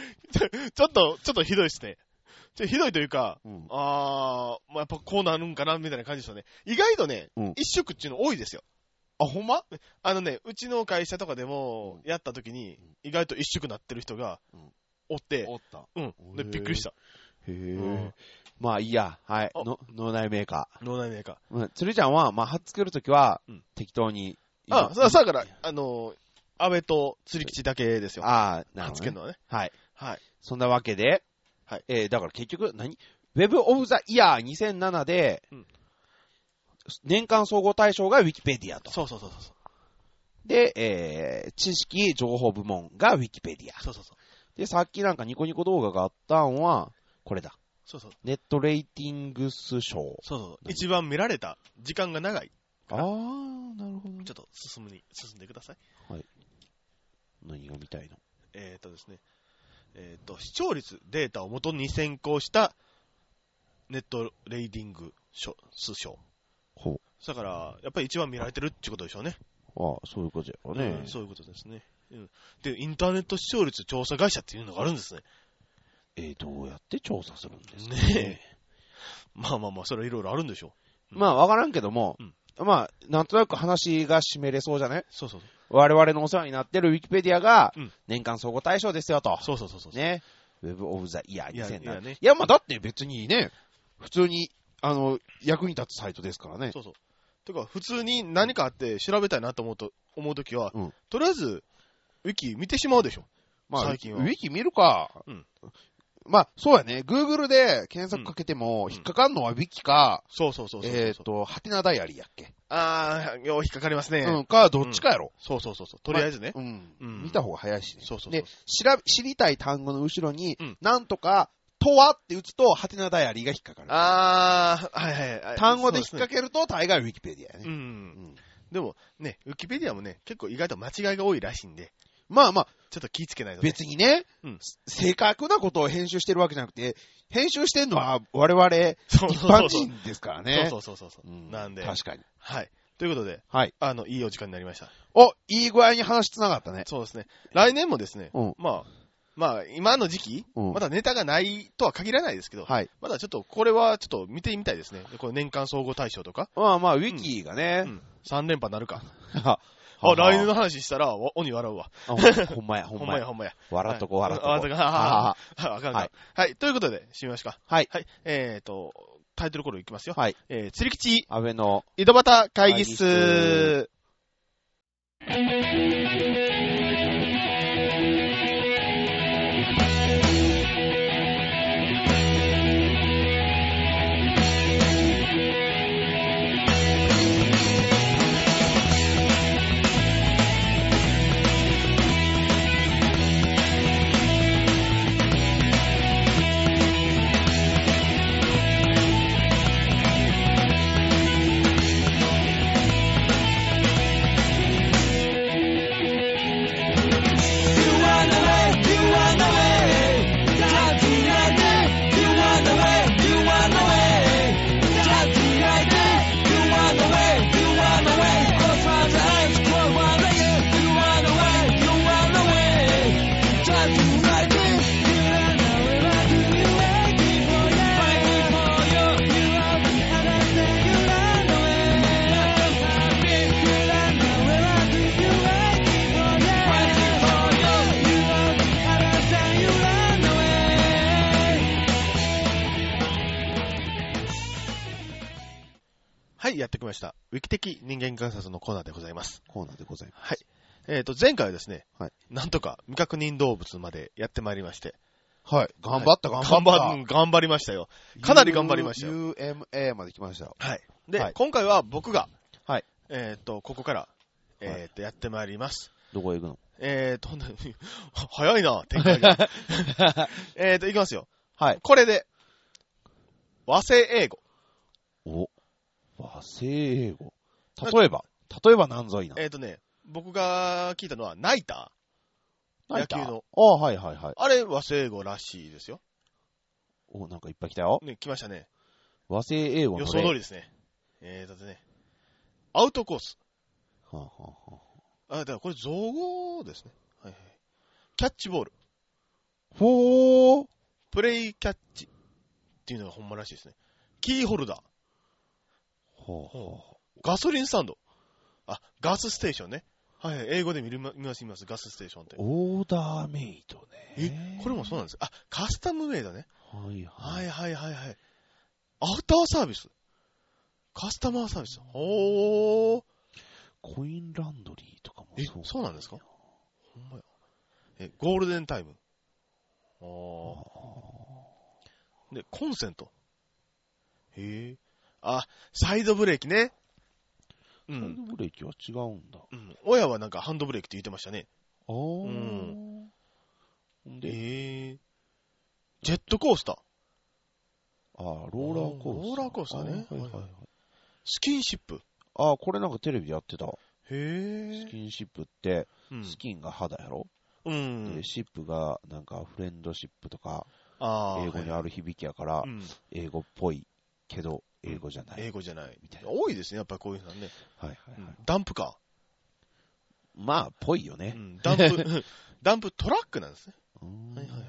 ちょっと、ちょっとひどいですね。ちょひどいというか、 うん、 あー、まあ、やっぱこうなるんかな、みたいな感じですよね。意外とね、うん、一色っていうの多いですよ。 あ、ほんま？ あのね、うちの会社とかでも、やった時に、意外と一色なってる人が、おって、 おった。 うん。で、びっくりした。 へぇ、うん、まあいいや。はい。の脳内メーカー。脳内メーカー。 うん。つるちゃんは、まあ、はっつけるときは、うん、適当に。 あ、さ、さ、から、あの、安倍と釣り吉だけですよ。 ああ、なるほど、ね。 はっつけるのはね。 はい。 はい。 そんなわけで、 はい。 えー、だから結局、何？ Web of the Year にせんななで、うん、年間総合大賞が Wikipedia と。 そうそうそうそう。 で、えー、知識情報部門が Wikipedia。 そうそうそう。 で、さっきなんかニコニコ動画があったんは、これだ。 そうそう。 ネットレーティングス賞。そうそう。一番見られた時間が長い。 あー、なるほど。 ちょっと進むに、進んでください。 はい。何が見たいの？ えーっとですね。えーっと、視聴率データを元に選考したネットレーティング賞、賞。 ほう。 だから、やっぱり一番見られてるってことでしょうね。 ああ、そういうことやね、 うん。そういうことですね。うん。で、インターネット視聴率調査会社っていうのがあるんですね。 えー、どうやって調査するんですかね。 ねえ。まあまあまあ、それはいろいろあるんでしょう。うん、まあ、わからんけども、うん、まあ、なんとなく話が締めれそうじゃね？ そうそうそう。 我々のお世話になってるウィキペディアが、年間総合大賞ですよと。 そうそうそうそう。 ね。Web of the Year にせんなな。いや、 ね、 いや、まあ、だって別にね、普通に、あの、役に立つサイトですからね。 そうそう。てか、普通に何かあって調べたいなと思うと、思うときは、うん、とりあえず、ウィキ見てしまうでしょ。まあ、最近は。 ウィキ見るか。うん。まあ、そうやね。Google で検索かけても、引っかかんのは Wiki か、 うん、そうそうそうそう。 えっ、ー、と、ハテナダイアリーやっけ。 あー、よう引っかかりますね。 うん、か、どっちかやろ。 うん、そうそうそうそう。とりあえずね。 まあ、うん、うん。見た方が早いしね。 そうそうそう。 で、調べ、知りたい単語の後ろに、うん、なんとか、とはって打つと、ハテナダイアリーが引っかかる。 あー、はいはいはい。 単語で引っ掛けると、大概ウィキペディアやね。 うん。うん、でも、ね、ウィキペディアもね、結構意外と間違いが多いらしいんで。 まあまあ、 ちょっと気ぃつけないと、 ね。別にね、うん、正確なことを編集してるわけじゃなくて、編集してるのは我々、一般人ですからね。 そうそうそうそう。うん、なんで。 確かに。 はい。ということで、 はい。 あの、いいお時間になりました。 お、いい具合に話つながったね。 そうですね。来年もですね、 うん、 まあ、まあ、今の時期、うん、まだネタがないとは限らないですけど、 はい、 まだちょっと、これはちょっと見てみたいですね。これ年間総合大賞とか。 まあまあ、ウィキがね。 うん。さん連覇なるか。あ、来年の話したら、鬼笑うわ。 ほんまや、ほんまや。 ほんまや。 笑っとこ、笑っとこ。 笑っとこ。ははは。あかんか。はい。ということで、締めましょうか。 はい。 はい。えっと、タイトルコールいきますよ。 はい。 えー、釣り吉。 安倍の。 井戸端会議室。はい、やってきました。ウィキ的人間観察のコーナーでございます。 コーナーでございます。 はい。えっと、前回はですね、 はい。 なんとか未確認動物までやってまいりまして。 はい。頑張った、 はい、 頑張った。 頑張、頑張りましたよ。かなり頑張りましたよ。 ユーエムエー まで来ましたよ。 はい。で、 はい、 今回は僕が、 はい。 えっと、ここから、えっと、やってまいります。 どこへ行くの？ えっと、早いな、展開が。えっと、行きますよ。 はい。 これで、和製英語。 お。和製英語。例えば、例えば何ぞいな。 えっ、ー、とね、僕が聞いたのは、ナイター。野球の。 ああ、はいはいはい。 あれ、和製英語らしいですよ。 お、なんかいっぱい来たよ。 ね、来ましたね。 和製英語の予想通りですね。えー、だってね、アウトコース。 はあ、はあはあ、だからこれ造語ですね。はいはい。キャッチボール。 ほー。 プレイキャッチっていうのがほんまらしいですね。キーホルダー。 ほうほう。ガソリンスタンド。あ、ガスステーションね。はい、英語で見る、見ます見ます、ガスステーションって。 オーダーメイドね。え、これもそうなんです。あ、カスタムメイドね。 はいはい。 はいはいはいはい。アフターサービス。カスタマーサービス。ほー。 コインランドリーとかもそう。 え、そうなんですか？ほんまや。え、ゴールデンタイム。あー。で、コンセント。へえ。あ、サイドブレーキね。 うん。サイドブレーキは違うんだ。 うん。親はなんかハンドブレーキって言ってましたね。 あー。うん。 で、へえ。ジェットコースター。 あー、ローラーコースター。 ローラーコースターね。 はいはいはい。 スキンシップ。 あー、これなんかテレビでやってた。 へえ。 スキンシップって、うん、スキンが肌やろ？ うん。 で、シップがなんかフレンドシップとか、 あ英語にある響きやから、はいはい、英語っぽいけど、英語じゃない。 英語じゃない。みたいな。多いですね、やっぱりこういうのね。 はいはいはい。 ダンプカー。まあ、ぽいよね。 うん、ダンプ、ダンプトラックなんですね。はいはい。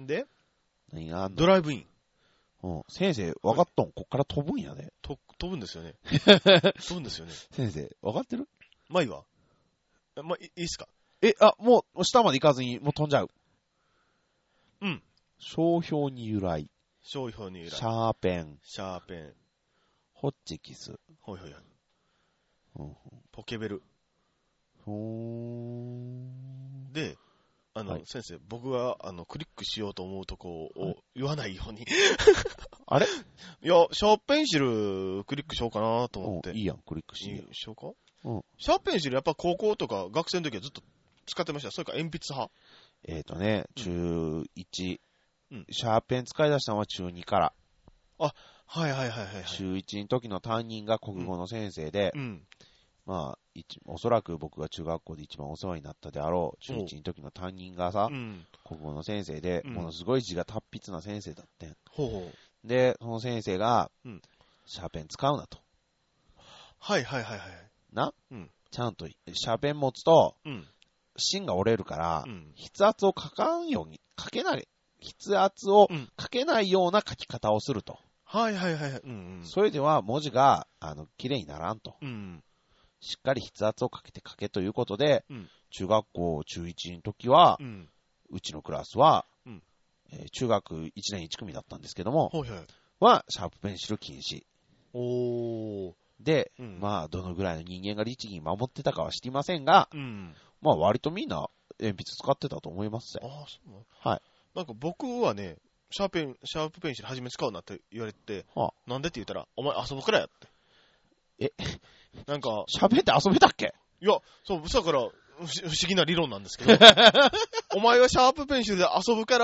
で、 何があんの？ ドライブイン。 うん。先生、分かっとん、こっから飛ぶんやで。 と、飛ぶんですよね。飛ぶんですよね。 先生、分かってる？ まあいいわ。まあ、いいっすか？ え、あ、もう、下まで行かずに、もう飛んじゃう。 うん。 商標に由来。 商標に由来。 シャーペン。 シャーペン。 ホッチキス。 ほいほいほい。 うん、 ポケベル。 ほー。 で、あの、はい、先生、僕が、あの、クリックしようと思うとこを言わないように。 あれ？ いや、シャーペンシルクリックしようかなと思って。 いいやん、クリックしよう。 しようか？ うん。 シャーペンシルやっぱ高校とか学生の時はずっと使ってました。それから鉛筆派？ えっ、ー、とね、中いち、うん。シャーペン使い出したのは中にから。 あ、はいはいはいはい、はい。 中いちの時の担任が国語の先生で、うん。うん、まあ、おそらく僕が中学校で一番お世話になったであろう、中いちの時の担任がさ、うん、国語の先生で、うん、ものすごい字が達筆な先生だってん。 ほうほう。で、その先生が、うん、シャーペン使うなと。 はいはいはいはい。 な、うん、ちゃんとシャーペン持つと、うん、芯が折れるから、うん、筆圧をかかんように、かけない、筆圧をかけないような書き方をすると。 はいはいはいはい。うんうん、 それでは文字が、あの、綺麗にならんと。 うん、 しっかり筆圧をかけて書けということで、うん、中学校中いちの時は、うん、うちのクラスは、うんえー、中学いちねんいち組だったんですけども、 はいはい、 は、シャープペンシル禁止。 おー。 で、うん、まあ、どのぐらいの人間が律儀に守ってたかは知りませんが、うん、まあ、割とみんな鉛筆使ってたと思いますね。ああ、そうなの？ はい。 なんか僕はね、シャーペン、シャープペンシル初め使うなって言われて、はあ、なんでって言ったら、お前遊ぶくらいやって。 えなんか。 シャーペンって遊べたっけ？ いや、そう、だから、不思議な理論なんですけど、お前はシャープペンシルで遊ぶから、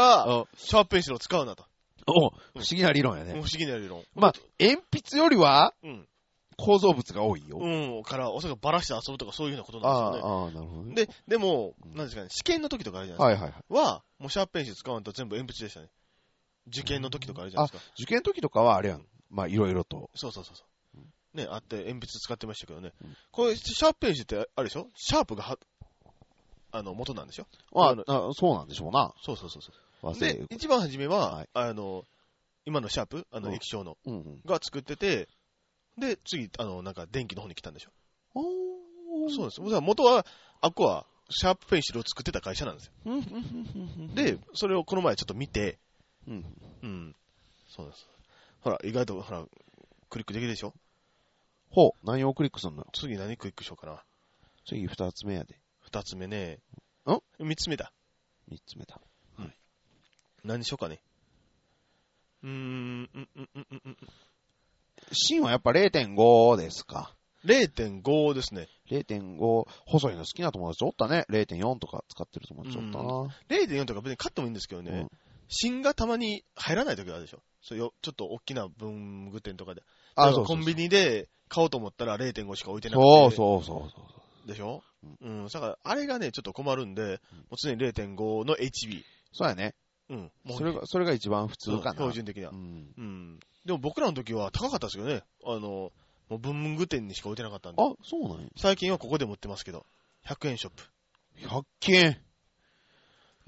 シャープペンシルを使うなと。 お不思議な理論やね。 不思議な理論。 まあ、鉛筆よりは、うん。構造物が多いよ。 うん、から、おそらくバラして遊ぶとかそういうようなことなんですよね。 ああ、なるほどね。 で、でも、なんですかね、試験の時とかあるじゃないですか。はいはいはい。は、もうシャープペンシル使わんと全部鉛筆でしたね。受験の時とかあるじゃないですか。 あ、受験の時とかはあれやん。まあ、いろいろと。 そうそうそうそう。ね、あって鉛筆使ってましたけどね。うん、これ、シャープペンシルってあれでしょ？シャープがは、あの、元なんでしょ？ ああ、そうなんでしょうな。 そうそうそうそう。で、一番初めは、はい、あの、今のシャープ、あの、 うん、 液晶の、 うんうん、 が作ってて、で、次、あの、なんか電気の方に来たんでしょ。そうです。元は、あっこは、シャープペンシルを作ってた会社なんですよ。で、それをこの前ちょっと見て、うん。うん。そうです。ほら、意外と、ほら、クリックできるでしょ？ ほう、何をクリックするの？ 次何クリックしようかな。 次二つ目やで。 二つ目ね。 ん？ 三つ目だ。 三つ目だ。 はい。何しようかね。うーん、うん、うん、うん、うん、うん。 芯はやっぱ れいてんご ですか。 れいてんご ですね。 れいてんご、細いの好きな友達おったね。れいてんよん とか使ってる友達おったな。 れいてんよん とか別に買ってもいいんですけどね。うん、芯がたまに入らない時があるでしょ。そうよ、ちょっと大きな文具店とかで。あ、そうそうそう。コンビニで買おうと思ったら れいてんご しか置いてなくて。 そうそうそうそう。 でしょ？うん。うん。だから、あれがね、ちょっと困るんで、うん、もう常に れいてんご の エイチビー。 そうやね。 うん。 もうそれが、それが一番普通かな。 標準的な。うん。うん。でも僕らの時は高かったですよね。あの、もう文具店にしか置いてなかったんで。 あ、そうなんや。 最近はここでも売ってますけど。ひゃくえんショップ。 ひゃくえん。 ね。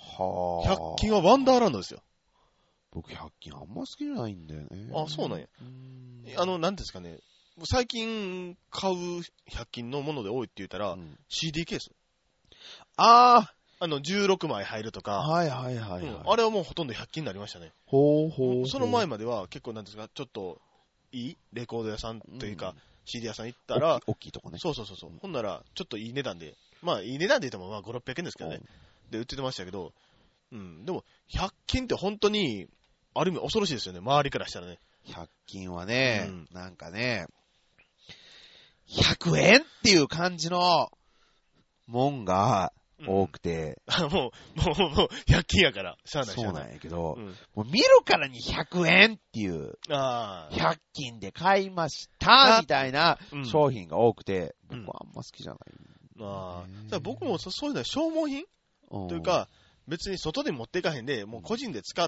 はあ。 ひゃく均はワンダーランドですよ。 僕ひゃく均あんま好きじゃないんだよね。 あ、そうなんや。あの、なんですかね。最近買うひゃく均のもので多いって言ったら、うん、シーディー ケース。 ああ。 あの、じゅうろくまい入るとか。 はいはいはい、はい、 うん。あれはもうほとんどひゃく均になりましたね。 ほうほうほう。 その前までは結構なんですか、ちょっといいレコード屋さんというか、うん、シーディー 屋さん行ったら、 大きいとこね。 そうそうそうそう、うん。ほんなら、ちょっといい値段で、まあいい値段で言ってもまあご、ろっぴゃくえんですけどね。で、売っててましたけど、うん。でも、ひゃく均って本当に、ある意味恐ろしいですよね、周りからしたらね。 ひゃく均はね、うん、なんかね、ひゃくえんっていう感じのもんが多くて。 うん、もう、もう、もう、ひゃく均やから、しゃあないしゃあない。 そうなんやけど、 うん、 もう見るからにひゃくえんっていう、 あひゃく均で買いましたみたいな商品が多くて、うん、僕はあんま好きじゃない。 ああ、僕もそういうのは消耗品というか、別に外で持っていかへんで、もう個人で使って、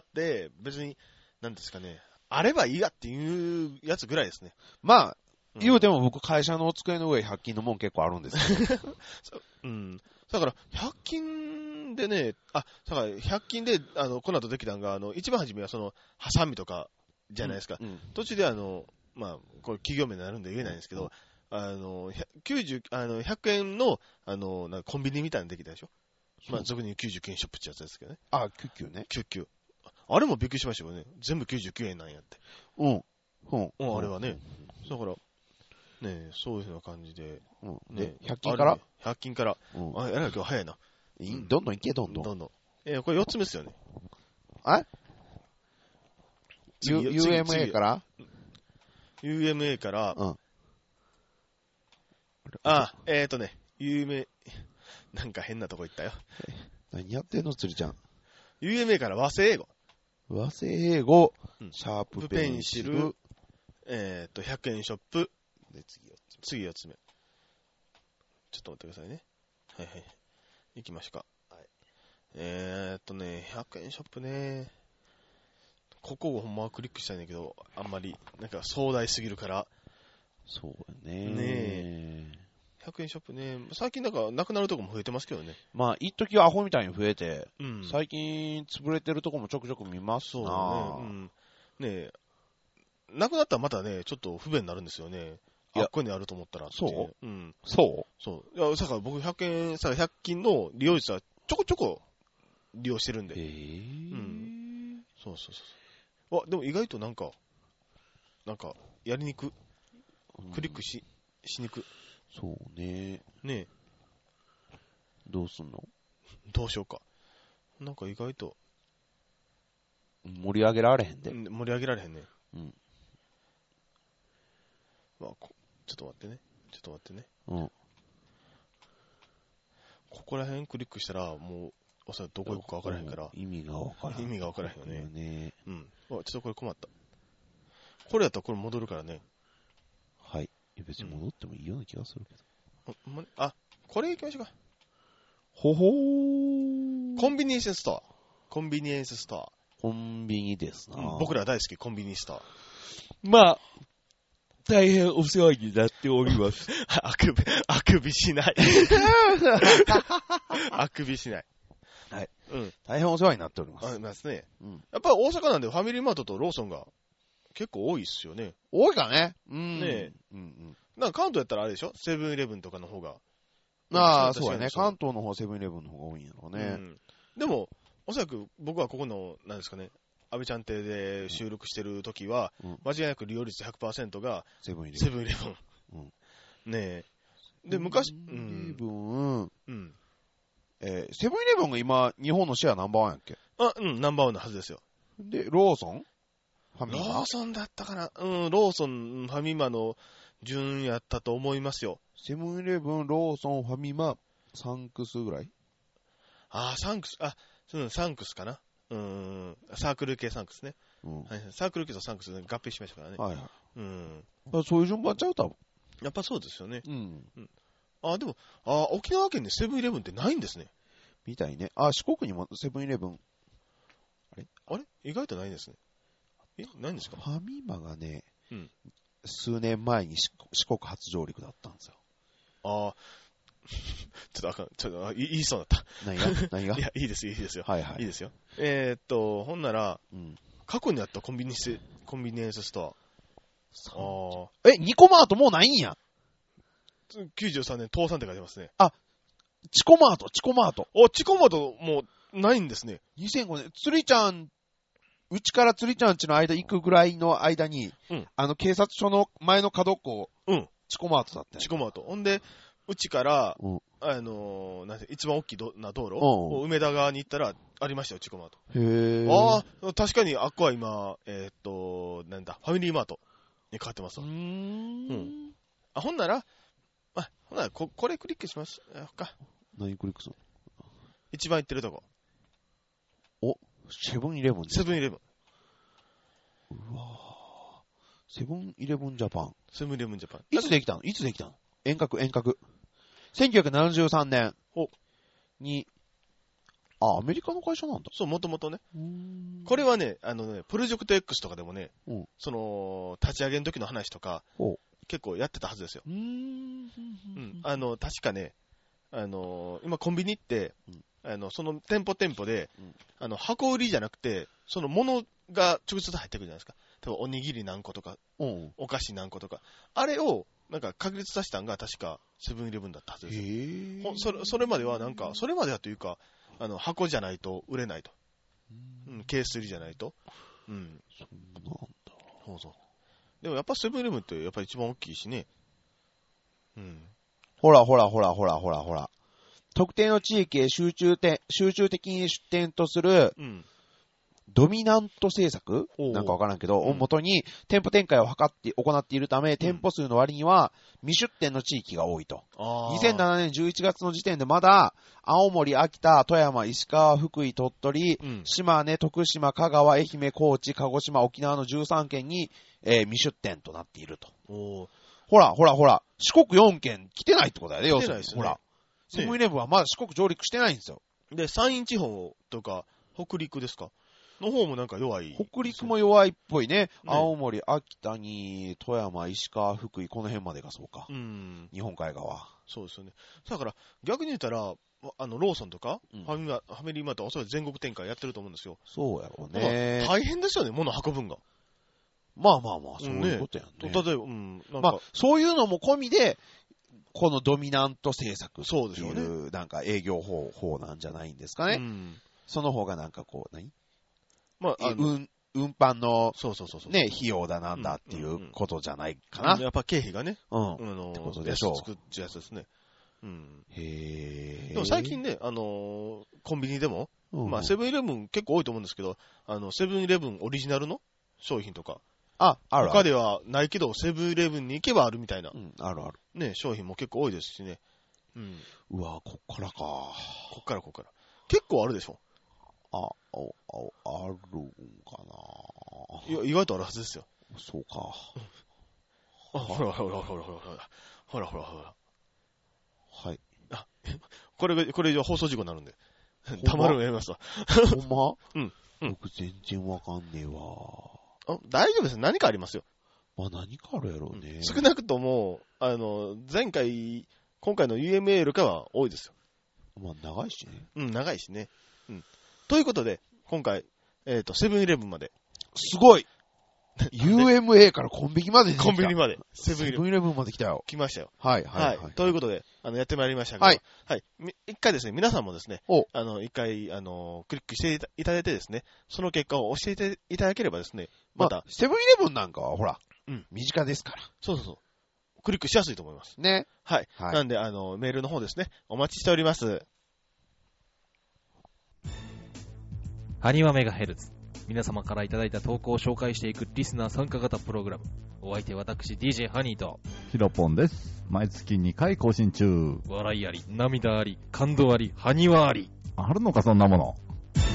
別に、なんですかね、あればいいやっていうやつぐらいですね。 まあ、うん、言うても僕会社の机の上ひゃく均のもん結構あるんですけど。 うん。だから、ひゃく均でね、あ、だからひゃく均で、あの、この後できたんが、あの、一番初めはその、ハサミとかじゃないですか。うんうん、途中であの、まあ、これ企業名になるんで言えないんですけど、うん、あの、きゅうじゅう、あの、ひゃくえんの、あの、なんかコンビニみたいなのできたでしょ。まあ、俗にきゅうじゅうきゅうえんショップってやつですけどね。 あ、きゅうじゅうきゅうね。 きゅうじゅうきゅう。あれもびっくりしましたよね。全部きゅうじゅうきゅうえんなんやって。 うん。 うん。うん、あれはね。だから、ねそういうふうな感じで。 うん。ね、ひゃく均から ?ひゃく 均から。 うん。 あ、えらい今日早いな。 いい、どんどんいけ、どんどん。 どんどん。えー、これよっつめですよね。 あ ?ユーエムエー からユーエムエー から、 うん。 あ、えーとね、有名、なんか変なとこ行ったよ。 何やってんの、つりちゃん。 ユーエムエー から和製英語。 和製英語、 うん、 シャープペンシル、 えーと、ひゃくえんショップ。 で、次よっつめ。 次よっつめ。ちょっと待ってくださいね。はいはい。行きましょうか。はい。えーとね、ひゃくえんショップね。ここをほんまはクリックしたいんだけど、あんまり、なんか壮大すぎるから。 そうだね。 ねえ。ひゃくえんショップね。最近なんか、なくなるとこも増えてますけどね。 まあ、一時はアホみたいに増えて、 うん、 最近潰れてるとこもちょくちょく見ますな。 そうね。うん。ねえ。なくなったらまたね、ちょっと不便になるんですよね。いや、ここにあると思ったら。 そううん。 そうそう。いや、さから僕ひゃくえん、さひゃく均の利用率はちょこちょこ利用してるんで。 へぇー。 うん。そうそうそう。あ、でも意外となんか、なんか、やりにく。クリックし、うん、しにく。 そうね。 ねえ。 どうすんの？ どうしようか。なんか意外と。 盛り上げられへんで。 盛り上げられへんね。 うん。 まあ、こちょっと待ってね。ちょっと待ってね。 うん。 ここら辺クリックしたら、もう、おそらくどこ行くか分からへんから。 意味が分からへん。 意味が分からへんよね。 ねうん。あ、ちょっとこれ困った。これやったらこれ戻るからね。 はい。別に戻ってもいいような気がするけど。 うん、あ、これ行きましょうか。 ほほー。 コンビニエンスストア。コンビニエンスストア。 コンビニですな、 うん、僕ら大好きコンビニストア。 まあ、大変お世話になっております。 あくび、あくびしない。あくびしない。 はい。 うん。 大変お世話になっております。 ありますね。 うん。 やっぱり大阪なんでファミリーマートとローソンが結構多いっすよね。 多いかね。うん。 ねえ。 うんうん。 なんか関東やったらあれでしょセブンイレブンとかの方が。 ああ、そうやね。関東の方はセブンイレブンの方が多いんやろうね。 うん。でも、おそらく僕はここの、なんですかね、安倍ちゃん邸で収録してる時は、うん、間違いなく利用率 ひゃくパーセント がセブンイレブン。 セブンイレブン。うん、ねえ。で、昔、 セブンイレブン、 うん。 えー、セブンイレブンが今、日本のシェアナンバーワンやっけ？ あ、うん、ナンバーワンのはずですよ。 で、ローソン？ファミマ？ ローソンだったかな？うん、ローソン、ファミマの順やったと思いますよ。 セブンイレブン、ローソン、ファミマ、サンクスぐらい？ あ、サンクス、あ、うん、サンクスかな。うん、サークル系サンクスね。うんはい、サークル系とサンクス、ね、合併しましたからね。 はいはい。 うん。 そういう順番ちゃう多分。 やっぱそうですよね。 うん。 うん、あ、でも、あ、沖縄県でセブンイレブンってないんですね。 みたいね。あ、四国にもセブンイレブン。 あれあれ意外とないんですね。え、ないんですか？ ファミマがね、 うん、 数年前に四国初上陸だったんですよ。 ああ、ちょっとょっとあかん、ちょっと言いそうだった。 何が何がいや、いいです、いいですよ。 はいはい。 いいですよ。えー、っと、ほんなら、 うん、 過去にあったコンビニス、コンビニエンスストア。 ああ。え、ニコマートもうないんや。 きゅうじゅうさんねん倒産って書いてますね。 あ、チコマート、チコマート。 お、チコマートもうないんですね。 にせんごねん、釣りちゃん、うちから釣りちゃんちの間行くぐらいの間に、うん、あの警察署の前の角っこ、うん、チコマートだったよ。 チコマート。ほんで、うちから、うん、あのー、なんて、一番大きいどな道路、うん、梅田側に行ったら、ありましたよ、チコマート。 へー。 ああ、確かに、あっこは今、えー、っと、なんだ、ファミリーマートに変わってますわ。うーん。うん。あ、ほんなら、あ、ほんなら、こ、これクリックしますか。 何クリックするの？ 一番行ってるとこ。 お、セブンイレブン。 セブンイレブン。 うわぁ。セブンイレブンジャパン。 セブンイレブンジャパン。 いつできたの？いつできたの？遠隔、遠隔。せんきゅうひゃくななじゅうさんねんに、あ、アメリカの会社なんだ。 そう、もともとね。これはね、あのね、プロジェクト X とかでもね、うん、その、立ち上げの時の話とか、結構やってたはずですよ。うーん。うん。あの、確かね、あの、今コンビニって、うん、あの、その店舗店舗で、うん、あの、箱売りじゃなくて、そのものが直接入ってくるじゃないですか。例えばおにぎり何個とか、うん、お菓子何個とか。あれを、なんか確立させたんが確かセブンイレブンだったはずですよ。へー。それ、それまではなんか、それまではというか、あの、箱じゃないと売れないと。うん、ケース売りじゃないと。うん。 そうなんだ。 そうそう。でもやっぱセブンイレブンってやっぱ一番大きいしね。うん。 ほらほらほらほらほらほら。特定の地域へ集中て集中的に出店とする、うん、ドミナント政策なんかわからんけど、を元に店舗展開を図って行っているため、うん、店舗数の割には未出店の地域が多いと。にせんななねんじゅういちがつの時点でまだ、青森、秋田、富山、石川、福井、鳥取、うん、島根、徳島、香川、愛媛、高知、鹿児島、沖縄のじゅうさんけんに、えー、未出店となっていると。おほら、ほら、ほら、四国よんけん来てないってことだよね、要するに。ほら。セブンイレブンはまだ四国上陸してないんですよ。 で、山陰地方とか、北陸ですかの方もなんか弱い。 北陸も弱いっぽいね。ね、青森、秋田に、富山、石川、福井、この辺までがそうか。うん。日本海側。 そうですよね。だから、逆に言ったら、あの、ローソンとか、うん、ファミマ、ファミリーマートはおそらく全国展開やってると思うんですよ。 そうやろうね。 大変ですよね、物運ぶんが。 まあまあまあ、そういうことやんね。 うん、ね例えば、うん。 なんかまあ、そういうのも込みで、このドミナント政策っていう、 そうでしょうね、 なんか営業方法なんじゃないんですかね。うん、その方がなんかこう、何まあ、あ運、運搬の、そうそうそうそう。ね、費用だなんだっていうことじゃないかな。うんうん、 やっぱ経費がね。 うん。あのー、ってことでしょう。 作っちゃうやつですね。うん。 へー。 でも最近ね、あのー、コンビニでも、うん、まあ、セブンイレブン結構多いと思うんですけど、あの、セブンイレブンオリジナルの商品とか。 あ、あるある。 他ではないけど、セブンイレブンに行けばあるみたいな。 うん、あるある。 ね、商品も結構多いですしね。 うん。うわこっからか。こっからこっから。結構あるでしょ。 あ、あ、あ、あるんかな。 いや、意外とあるはずですよ。 そうか。 あ、ほらほらほらほらほらほら。ほらほらほら。 はい。 あ、これが、これ以上放送事故になるんで。黙るのやめますわ。 ほんまうん。 僕全然わかんねえわ。 あ、大丈夫です。何かありますよ。 まあ何かあるやろうね。 少なくとも、あの、前回、今回の ユーエムエー よりかは多いですよ。 まあ長いしね。 うん、長いしね。うん。ということで、今回、えっと、セブンイレブンまで。 すごいユーエムエー からコンビニまで来た。 コンビニまで。 セブンイレブンまで来たよ。 来ましたよ。 はい、はい、 はい。ということで、あの、やってまいりましたけど、はい。はい。一回ですね、皆さんもですね、あの、一回、あの、クリックしていただいてですね、その結果を教えていただければですね、また。まあ、 セブンイレブンなんかは、ほら、うん。身近ですから。 そうそうそう。クリックしやすいと思います。 ね。 はい。はい。なんで、あの、メールの方ですね、お待ちしております。 ハニワメガヘルツ。皆様からいただいた投稿を紹介していくリスナー参加型プログラム。お相手私 ディージェー ハニーとヒロポンです。毎月にかい更新中。 笑いあり、涙あり、感動あり、ハニワあり。 あるのかそんなもの。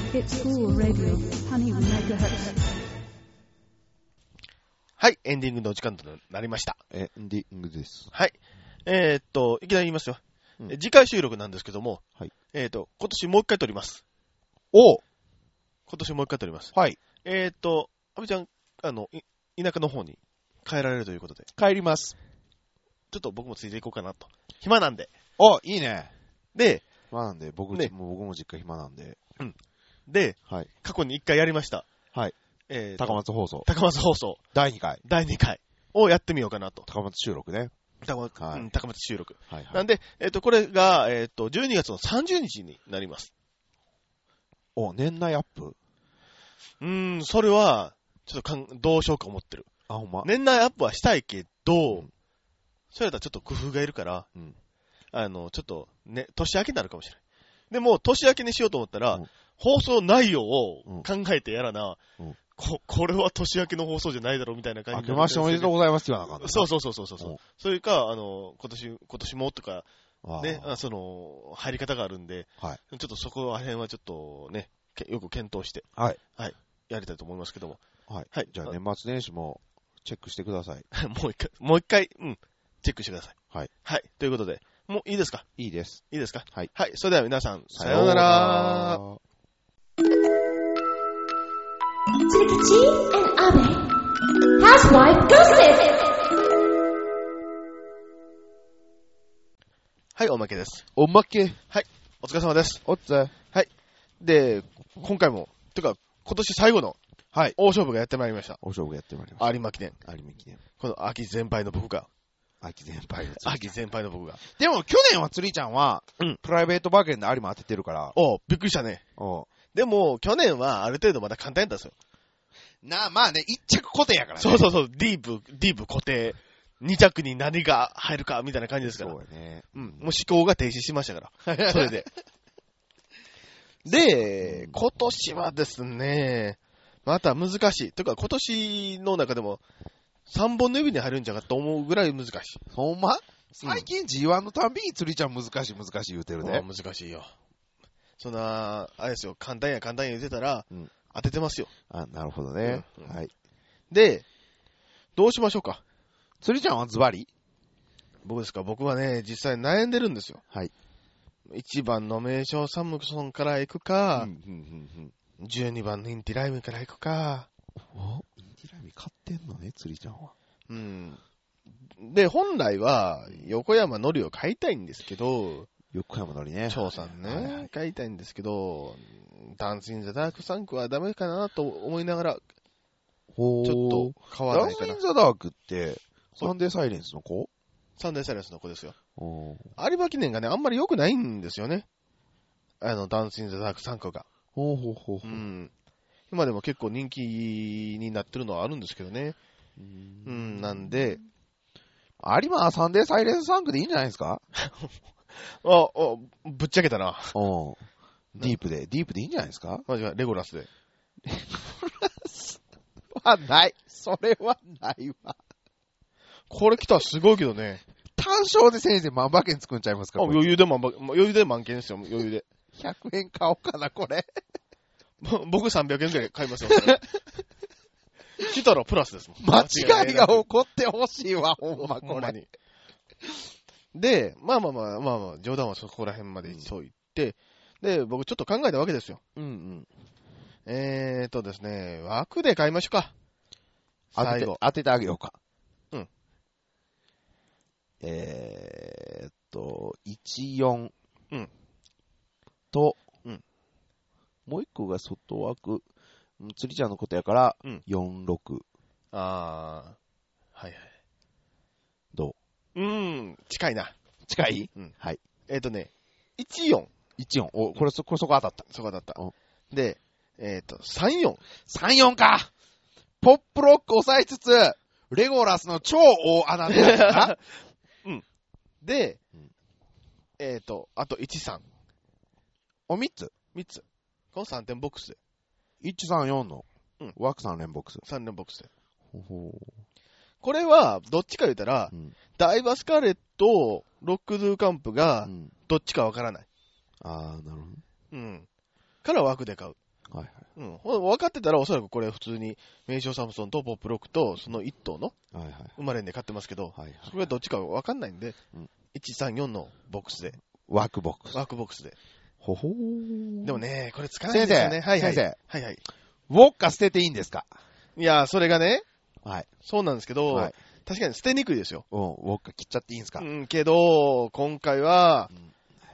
はい、エンディングのお時間となりました。 エンディングです。 はい。えー、っと、いきなり言いますよ。うん、次回収録なんですけども、はい、えー、っと、今年もう一回撮ります。 おう今年もう一回撮ります。 はい。 えー、っと、アビちゃん、あの、田舎の方に帰られるということで。 帰ります。 ちょっと僕もついていこうかなと。暇なんで。 お、いいね。 で、 まあなんで、僕、ね、もう僕も実家暇なんで。 うん。で、はい、過去に一回やりました。 はい。えー、高松放送。 高松放送。 だいにかい。 だいにかいをやってみようかなと。 高松収録ね。 高松、はい、うん、高松収録。 はいはい。 なんで、えっ、ー、と、これが、えっ、ー、と、じゅうにがつのさんじゅうにちになります。 お、年内アップ？ うーん、それは、ちょっとかん、どうしようか思ってる。 あ、ほんま。 年内アップはしたいけど、うん、それだったらちょっと工夫がいるから、 うん、 あの、ちょっと、ね、年明けになるかもしれない。でも、年明けにしようと思ったら、うん、放送内容を考えてやらな、うん、こ、これは年明けの放送じゃないだろうみたいな感じで。 明けましておめでとうございますって言わなかった。 そうそうそうそうそう。うん、それか、あの、今年、今年もとか、ね、あその、入り方があるんで、はい、ちょっとそこら辺はちょっとね、よく検討して、 はい。 はい。やりたいと思いますけども。 はい。はい。じゃあ年末年始もチェックしてください。 もう一回、もう一回、うん、チェックしてください。 はい。 はい。ということで、もういいですか？ いいです。 いいですか？ はい。 はい。それでは皆さん、さようなら。 つりきち and 阿部 Housewife Gossip。 はい、おまけです。 おまけ。 はい。お疲れ様です。 おっつ。はい。 で、今回も、てか、今年最後の、はい。大勝負がやってまいりました。 大勝負がやってまいりました。 有馬記念。 有馬記念。 この秋全敗の僕が。 秋全敗の秋全敗の僕が。 でも去年はつりちゃんは、うん。プライベート馬券で有馬当ててるから。 おう、びっくりしたね。 おう。 でも、去年はある程度まだ簡単やったんですよ。 なあ、まあね、一着固定やからね。 そうそうそう、ディープ、ディープ固定。二着に何が入るか、みたいな感じですから。 そうやね。 うん。もう思考が停止しましたから。それで。で、今年はですね、また難しい。というか、今年の中でも、三本の指に入るんじゃかと思うぐらい難しい。 ほんま？最近 ジーワン のたんびに釣りちゃん難しい難しい言うてるね。 難しいよ。そんな、あれですよ、簡単や簡単や言ってたら、うん、当ててますよ。 あ、なるほどね、うんうん。はい。 で、どうしましょうか。 釣りちゃんはズバリ？ 僕ですか、僕はね、実際悩んでるんですよ。 はい。 いちばんの名称サムソンから行くか、うんうんうんうん、じゅうにばんのインティライミから行くか。 お、インティライミ買ってんのね、釣りちゃんは。 うん。で、本来は、横山のりを買いたいんですけど、 横山のりね。 翔さんね、はいはい、買いたいんですけど、ダンスインザダークサンクはダメかなと思いながら、ほーちょっと買わないかな。 ダンスインザダークって、サンデーサイレンスの子？ サンデーサイレンスの子ですよ。有馬記念がね、あんまり良くないんですよね。あの、ダンスインザダークサンクが。 ほうほうほうほう。 うん。今でも結構人気になってるのはあるんですけどね。うん、うん、なんで。 有馬はサンデーサイレンスサンクでいいんじゃないですか？ あ、あ、ぶっちゃけたな。 おディープで、ディープでいいんじゃないですか？ マジか、レゴラスで。 レゴラスはない。それはないわ。 これ来たらすごいけどね。 単勝で先生万馬券作っちゃいますか？ 余裕で万馬、余裕で満券ですよ、余裕で。 ひゃくえん買おうかな、これ。 僕さんびゃくえんくらい買いますよ。来たらプラスですもん。 間違いが起こってほしいわ、ほんま、これに。 で、まあまあまあ、まあまあ、冗談はそこら辺までそう言って、で、僕ちょっと考えたわけですよ。 うんうん。 えーとですね、枠で買いましょうか。 最後。当ててあげようか。 うん。 えーっと、いちよん。 うん。 と、うん。もう一個が外枠。釣りちゃんのことやから、うん、よんろく。 あー。はいはい。 どううーん、近いな。 近い？ うん。 はい。 えーとね、いちよん。 いちよん。お、これそ、これそこ当たった。 そこ当たった。で、えーと、さんよん。 さんよんか！ポップロック押さえつつ、レゴラスの超大穴でな。 うん。で、うん、えーと、あといちさん。 お、みっつ ? みっつ。このさんてんボックスで。 いちさんよんの、うん、枠さん連ボックス。 さん連ボックスで。 ほほこれは、どっちか言ったら、うん、ダイバスカレット、ロックドゥーカンプが、どっちかわからない。 うん、あー、なるほど。 うん。から枠で買う。 はいはい。 うん。分かってたらおそらくこれ普通に、名称サムソンとポップロックと、その一頭の、はいはい。生まれんで買ってますけど、はいはい。それはどっちかわかんないんで、うん、いちさんよんのボックスで。 枠ボックス。 枠ボックスで。 ほほー。 でもね、これ使わないんですよね。はいはい。 先生。 はいはい。 ウォッカ捨てていいんですか？ いや、それがね、 はい。 そうなんですけど、はい、確かに捨てにくいですよ。 うん、ウォッカ切っちゃっていいんですか？ うん、けど、今回は、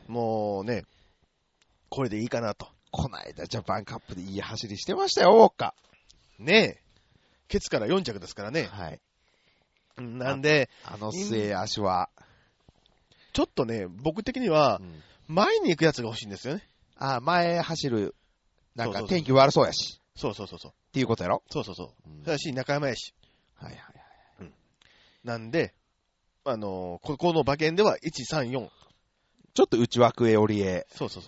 もうね、これでいいかなと。 こないだジャパンカップでいい走りしてましたよ、ウォッカ。 ねえ。ケツからよん着ですからね。 はい。 なんで、 あの末足は。 ちょっとね、僕的には、前に行くやつが欲しいんですよね。 あ、前走る、なんか天気悪そうやし。 そうそうそうそう。 っていうことやろ？ そうそうそう。ただし、中山やし。 はいはいはい。 うん。なんで、あのー、ここの馬券ではいち、さん、よん。 ちょっと内枠へ折りへ。 そうそうそう。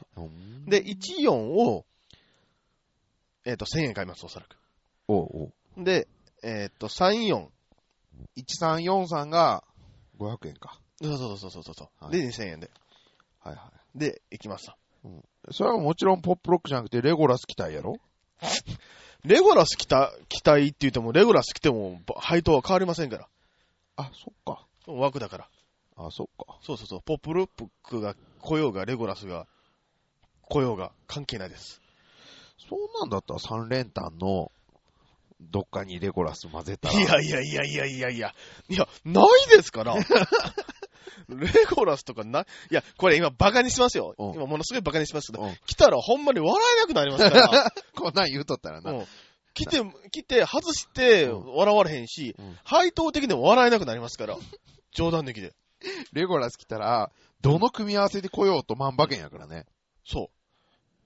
で、いち、よんを、えっ、ー、と、せんえん買います、おそらく。 おうおう。で、えっ、ー、と、さん、よん。 いちさんよんさんがごひゃくえんか。 そうそうそうそうそう。はい、で、にせんえんで。 はいはい。 で、行きました。 うん。それはもちろんポップロックじゃなくてレゴラス期待やろ？ レゴラス期待、期待って言っても、レゴラス来ても配当は変わりませんから。 あ、そっか。 枠だから。 あ、そっか。 そうそうそう。ポップロックが来ようが、レゴラスが来ようが関係ないです。 そうなんだったら三連単のどっかにレゴラス混ぜたら。 いやいやいやいやいやいや。いや、ないですから。レゴラスとかな、いや、これ今バカにしますよ。うん、今ものすごいバカにしますけど、うん、来たらほんまに笑えなくなりますから。 こんなん言うとったらな。うん、 来て、来て、外して笑われへんし、うん、配当的にも笑えなくなりますから。冗談的で。 レゴラス来たら、どの組み合わせで来ようと万馬券やからね。 そう。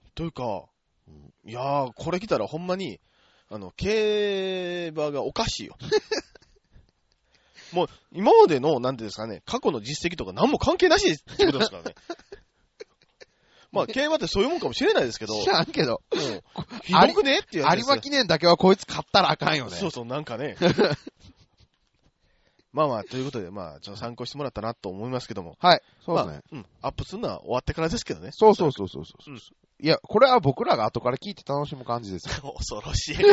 というか、うん、いやー、これ来たらほんまに、あの、競馬がおかしいよ。もう、今までの、なんていうんですかね、過去の実績とか何も関係なしってことですからね。まあ、競馬ってそういうもんかもしれないですけど。 知らんけど。 うん。ひどくねっていうやつですよ。 有馬記念だけはこいつ買ったらあかんよね。 そうそう、なんかね。まあまあ、ということで、まあ、ちょっと参考してもらったなと思いますけども。 はい。そうですね。まあ、 うん。アップするのは終わってからですけどね。 そうそうそうそうそう。うん、いや、これは僕らが後から聞いて楽しむ感じですよ。 恐ろしい。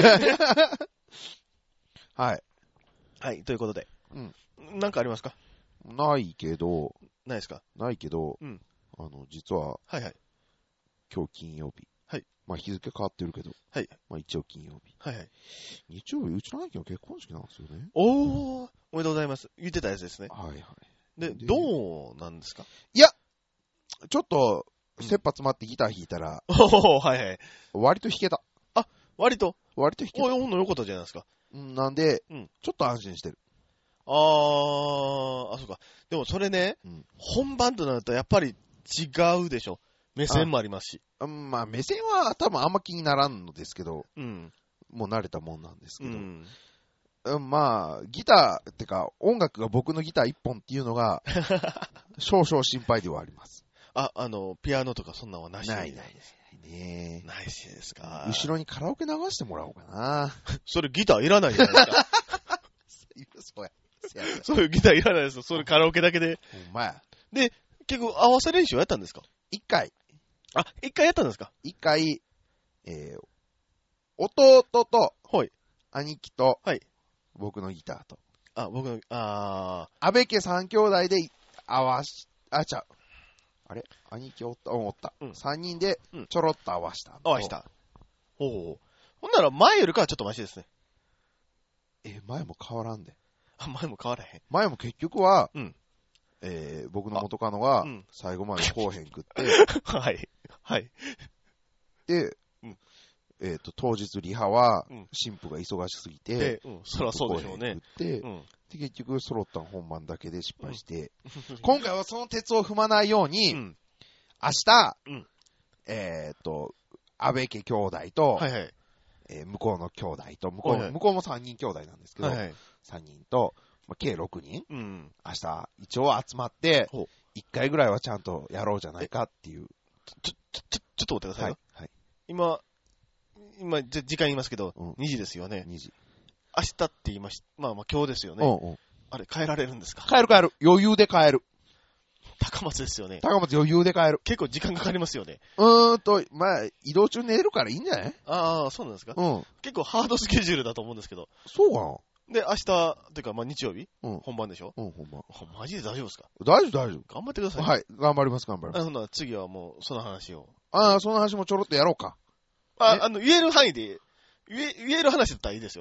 はい。 はい、ということで。 うん。 なんかありますか？ ないけど。 ないですか？ ないけど。 うん。 あの、実は。 はいはい。 今日金曜日。 はい。 まあ日付変わってるけど。 はい。 まあ一応金曜日。 はいはい。 日曜日、うちの兄貴の結婚式なんですよね。 おー、おめでとうございます。言ってたやつですね。 はいはい。 で、どうなんですか？ いや、ちょっと、切羽詰まってギター弾いたら。 おー、はいはい。 割と弾けた。 あ、割と割と弾けた。 おい、ほんのよかったじゃないですか。 なんで、 うん、 ちょっと安心してる。 あー、あ、そうか。でもそれね、うん、本番となるとやっぱり違うでしょ。目線もありますし。 あまあ、目線は多分あんま気にならんのですけど、 うん、 もう慣れたもんなんですけど、 うんうん、まあ、ギターってか、音楽が僕のギター一本っていうのが、少々心配ではあります。 あ、あの、ピアノとかそんなんはなしないないね。 ないしですか。 後ろにカラオケ流してもらおうかな。 それギターいらないじゃないですか。 そうや。 そういうギターいらないですよ。それカラオケだけで。 ほんまや。 で、結構合わせ練習はやったんですか？ 一回。 あ、一回やったんですか？ 一回、えー、弟と、 はい。 兄貴と、 はい。 僕のギターと。 あ、僕の、あー。安倍家三兄弟で合わし、あ、ちゃう。あれ兄貴おった、おった。うん。三人で、ちょろっと合わした。 合わした。ほうほう。ほんなら前よりかはちょっとマシですね。 え、前も変わらんで。 あ、前も変わらへん。 前も結局は、 うん。 えー、僕の元カノが、最後までこうへんくって、 はい。はい。 で、うん、えっと、当日リハは、新婦が忙しすぎて、 うん、そらそうでしょうね。 で、うん、で、結局揃った本番だけで失敗して、うん、今回はその鉄を踏まないように、うん、明日、うん、えっと、安倍家兄弟と、 はいはい、えー、向こうの兄弟と、向こう、はいはい、向こうもさんにん兄弟なんですけど、はいはい、さんにんと、まあ、計ろくにん、うん、明日一応集まって、いっかいぐらいはちゃんとやろうじゃないかっていう。 ちょ、ちょ、ちょ、ちょっと待ってください。 はい。はい、 今、今、じゃ、時間言いますけど、うん、にじですよね。 にじ。 明日って言いまし、まあまあ今日ですよね。 うんうん、 あれ、帰られるんですか？ 帰る帰る。余裕で帰る。 高松ですよね。 高松余裕で帰る。 結構時間かかりますよね。 うーんと、まあ、移動中寝るからいいんじゃない？ ああ、そうなんですか？ うん。 結構ハードスケジュールだと思うんですけど。 そうかな？ で、明日、というか、まあ日曜日、 うん、 本番でしょ？ うん、本番。 マジで大丈夫ですか？ 大丈夫、大丈夫。 頑張ってください。 はい、頑張ります、頑張ります。 あ、ほんなら次はもう、その話を。 ああ、その話もちょろっとやろうか。 あ、あの、言える範囲で、言え、言える話だったらいいですよ。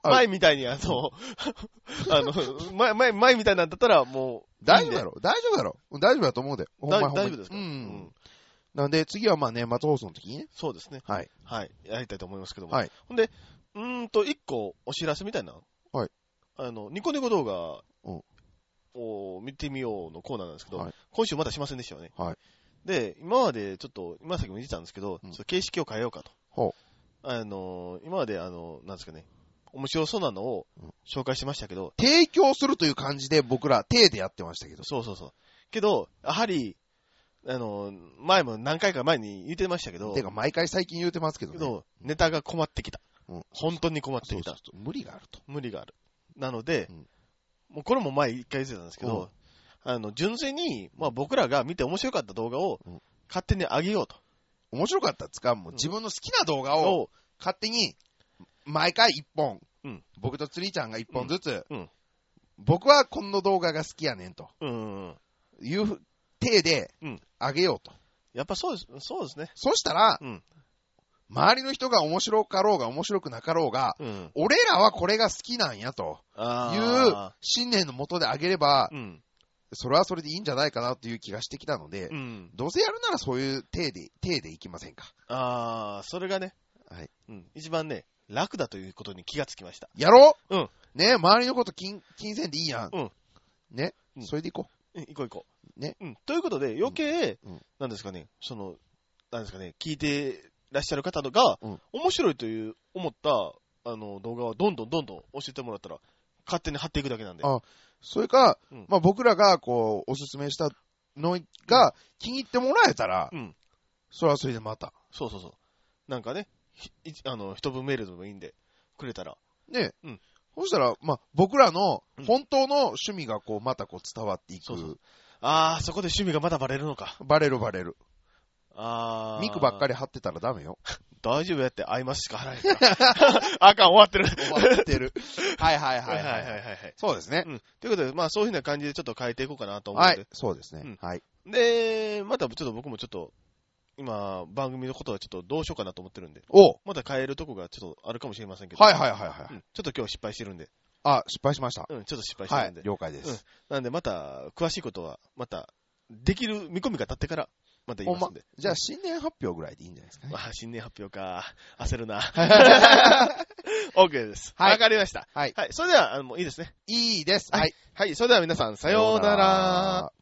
前みたいにあの、あの、前、前、前みたいなんだったらもう、 大丈夫だろ大丈夫だろ大丈夫だと思うで。 ほんまに。大丈夫ですか？ うん。なんで、次はまあ年末放送の時にね。 そうですね。 はい。 はい。やりたいと思いますけども。 はい。 ほんで、うーんと、一個お知らせみたいな。 はい。 あの、ニコニコ動画を見てみようのコーナーなんですけど、 はい、 今週まだしませんでしたよね。 はい。 で、今までちょっと、今さっきも言ってたんですけど、うん、形式を変えようかと。 ほう。あの、今まであの、なんですかね、面白そうなのを紹介しましたけど、 うん、提供するという感じで僕ら、手でやってましたけど。 そうそうそう。けど、やはり、あの、前も何回か前に言ってましたけど、 てか毎回最近言うてますけどね。けど、 ネタが困ってきた。うん、本当に困ってきた。そうそうそう。無理があると。 無理がある。なので、うん、もうこれも前一回言ってたんですけど、うん、あの、純粋に、まあ僕らが見て面白かった動画を勝手に上げようと。 面白かったっつか、もう自分の好きな動画を勝手に毎回一本、うん、僕と釣りちゃんが一本ずつ、うんうん、僕はこの動画が好きやねんと、うんうん、いう体で上げようと。 やっぱそうです、そうですね。 そしたら、うん、周りの人が面白かろうが面白くなかろうが、うん、俺らはこれが好きなんやという信念のもとであげれば、うん、それはそれでいいんじゃないかなという気がしてきたので、うん、どうせやるならそういう体で、体でいきませんか。 ああ、それがね、 はい、 うん、一番ね、楽だということに気がつきました。 やろううん。 ね、周りのこと金、金銭でいいやん。 うん。 ね、うん、それでいこう。うん、行こう行こう。ね。 うん。ということで、余計、うん、なんですかね、その、なんですかね、聞いてらっしゃる方が、うん、面白いという思った、あの、動画はどんどんどんどん教えてもらったら、勝手に貼っていくだけなんで。 あ、それか、うん、まあ僕らが、こう、おすすめしたのが、気に入ってもらえたら、うん。それはそれでまた。 そうそうそう。なんかね、あの、一文メールでもいいんで、くれたら。 ね。うん。そしたら、まあ、僕らの本当の趣味がこう、またこう伝わっていく。そうそう。 あー、そこで趣味がまだバレるのか。 バレるバレる。 あー。 ミクばっかり貼ってたらダメよ。 大丈夫やって、アイマスしか貼らないから。あかん、終わってる。 終わってる。はいはいはい。 はいはいはいはい。 そうですね。 うん。ということで、まあそういうふうな感じでちょっと変えていこうかなと思うので。 はい。そうですね。うん、はい。 で、またちょっと僕もちょっと、今、番組のことはちょっとどうしようかなと思ってるんで。 おまた変えるとこがちょっとあるかもしれませんけど。 はいはいはいはい。 うん、ちょっと今日失敗してるんで。 あ、失敗しました。 うん、ちょっと失敗してるんで。 はい、了解です。うん。 なんでまた、詳しいことは、また、できる見込みが立ってから、また言いますんで。 ま、じゃあ新年発表ぐらいでいいんじゃないですかね。 あ、新年発表か。焦るな。OK です。はい。わかりました。はい。はい。それでは、あの、もういいですね。 いいです。 はい。はい。それでは皆さん、さようなら。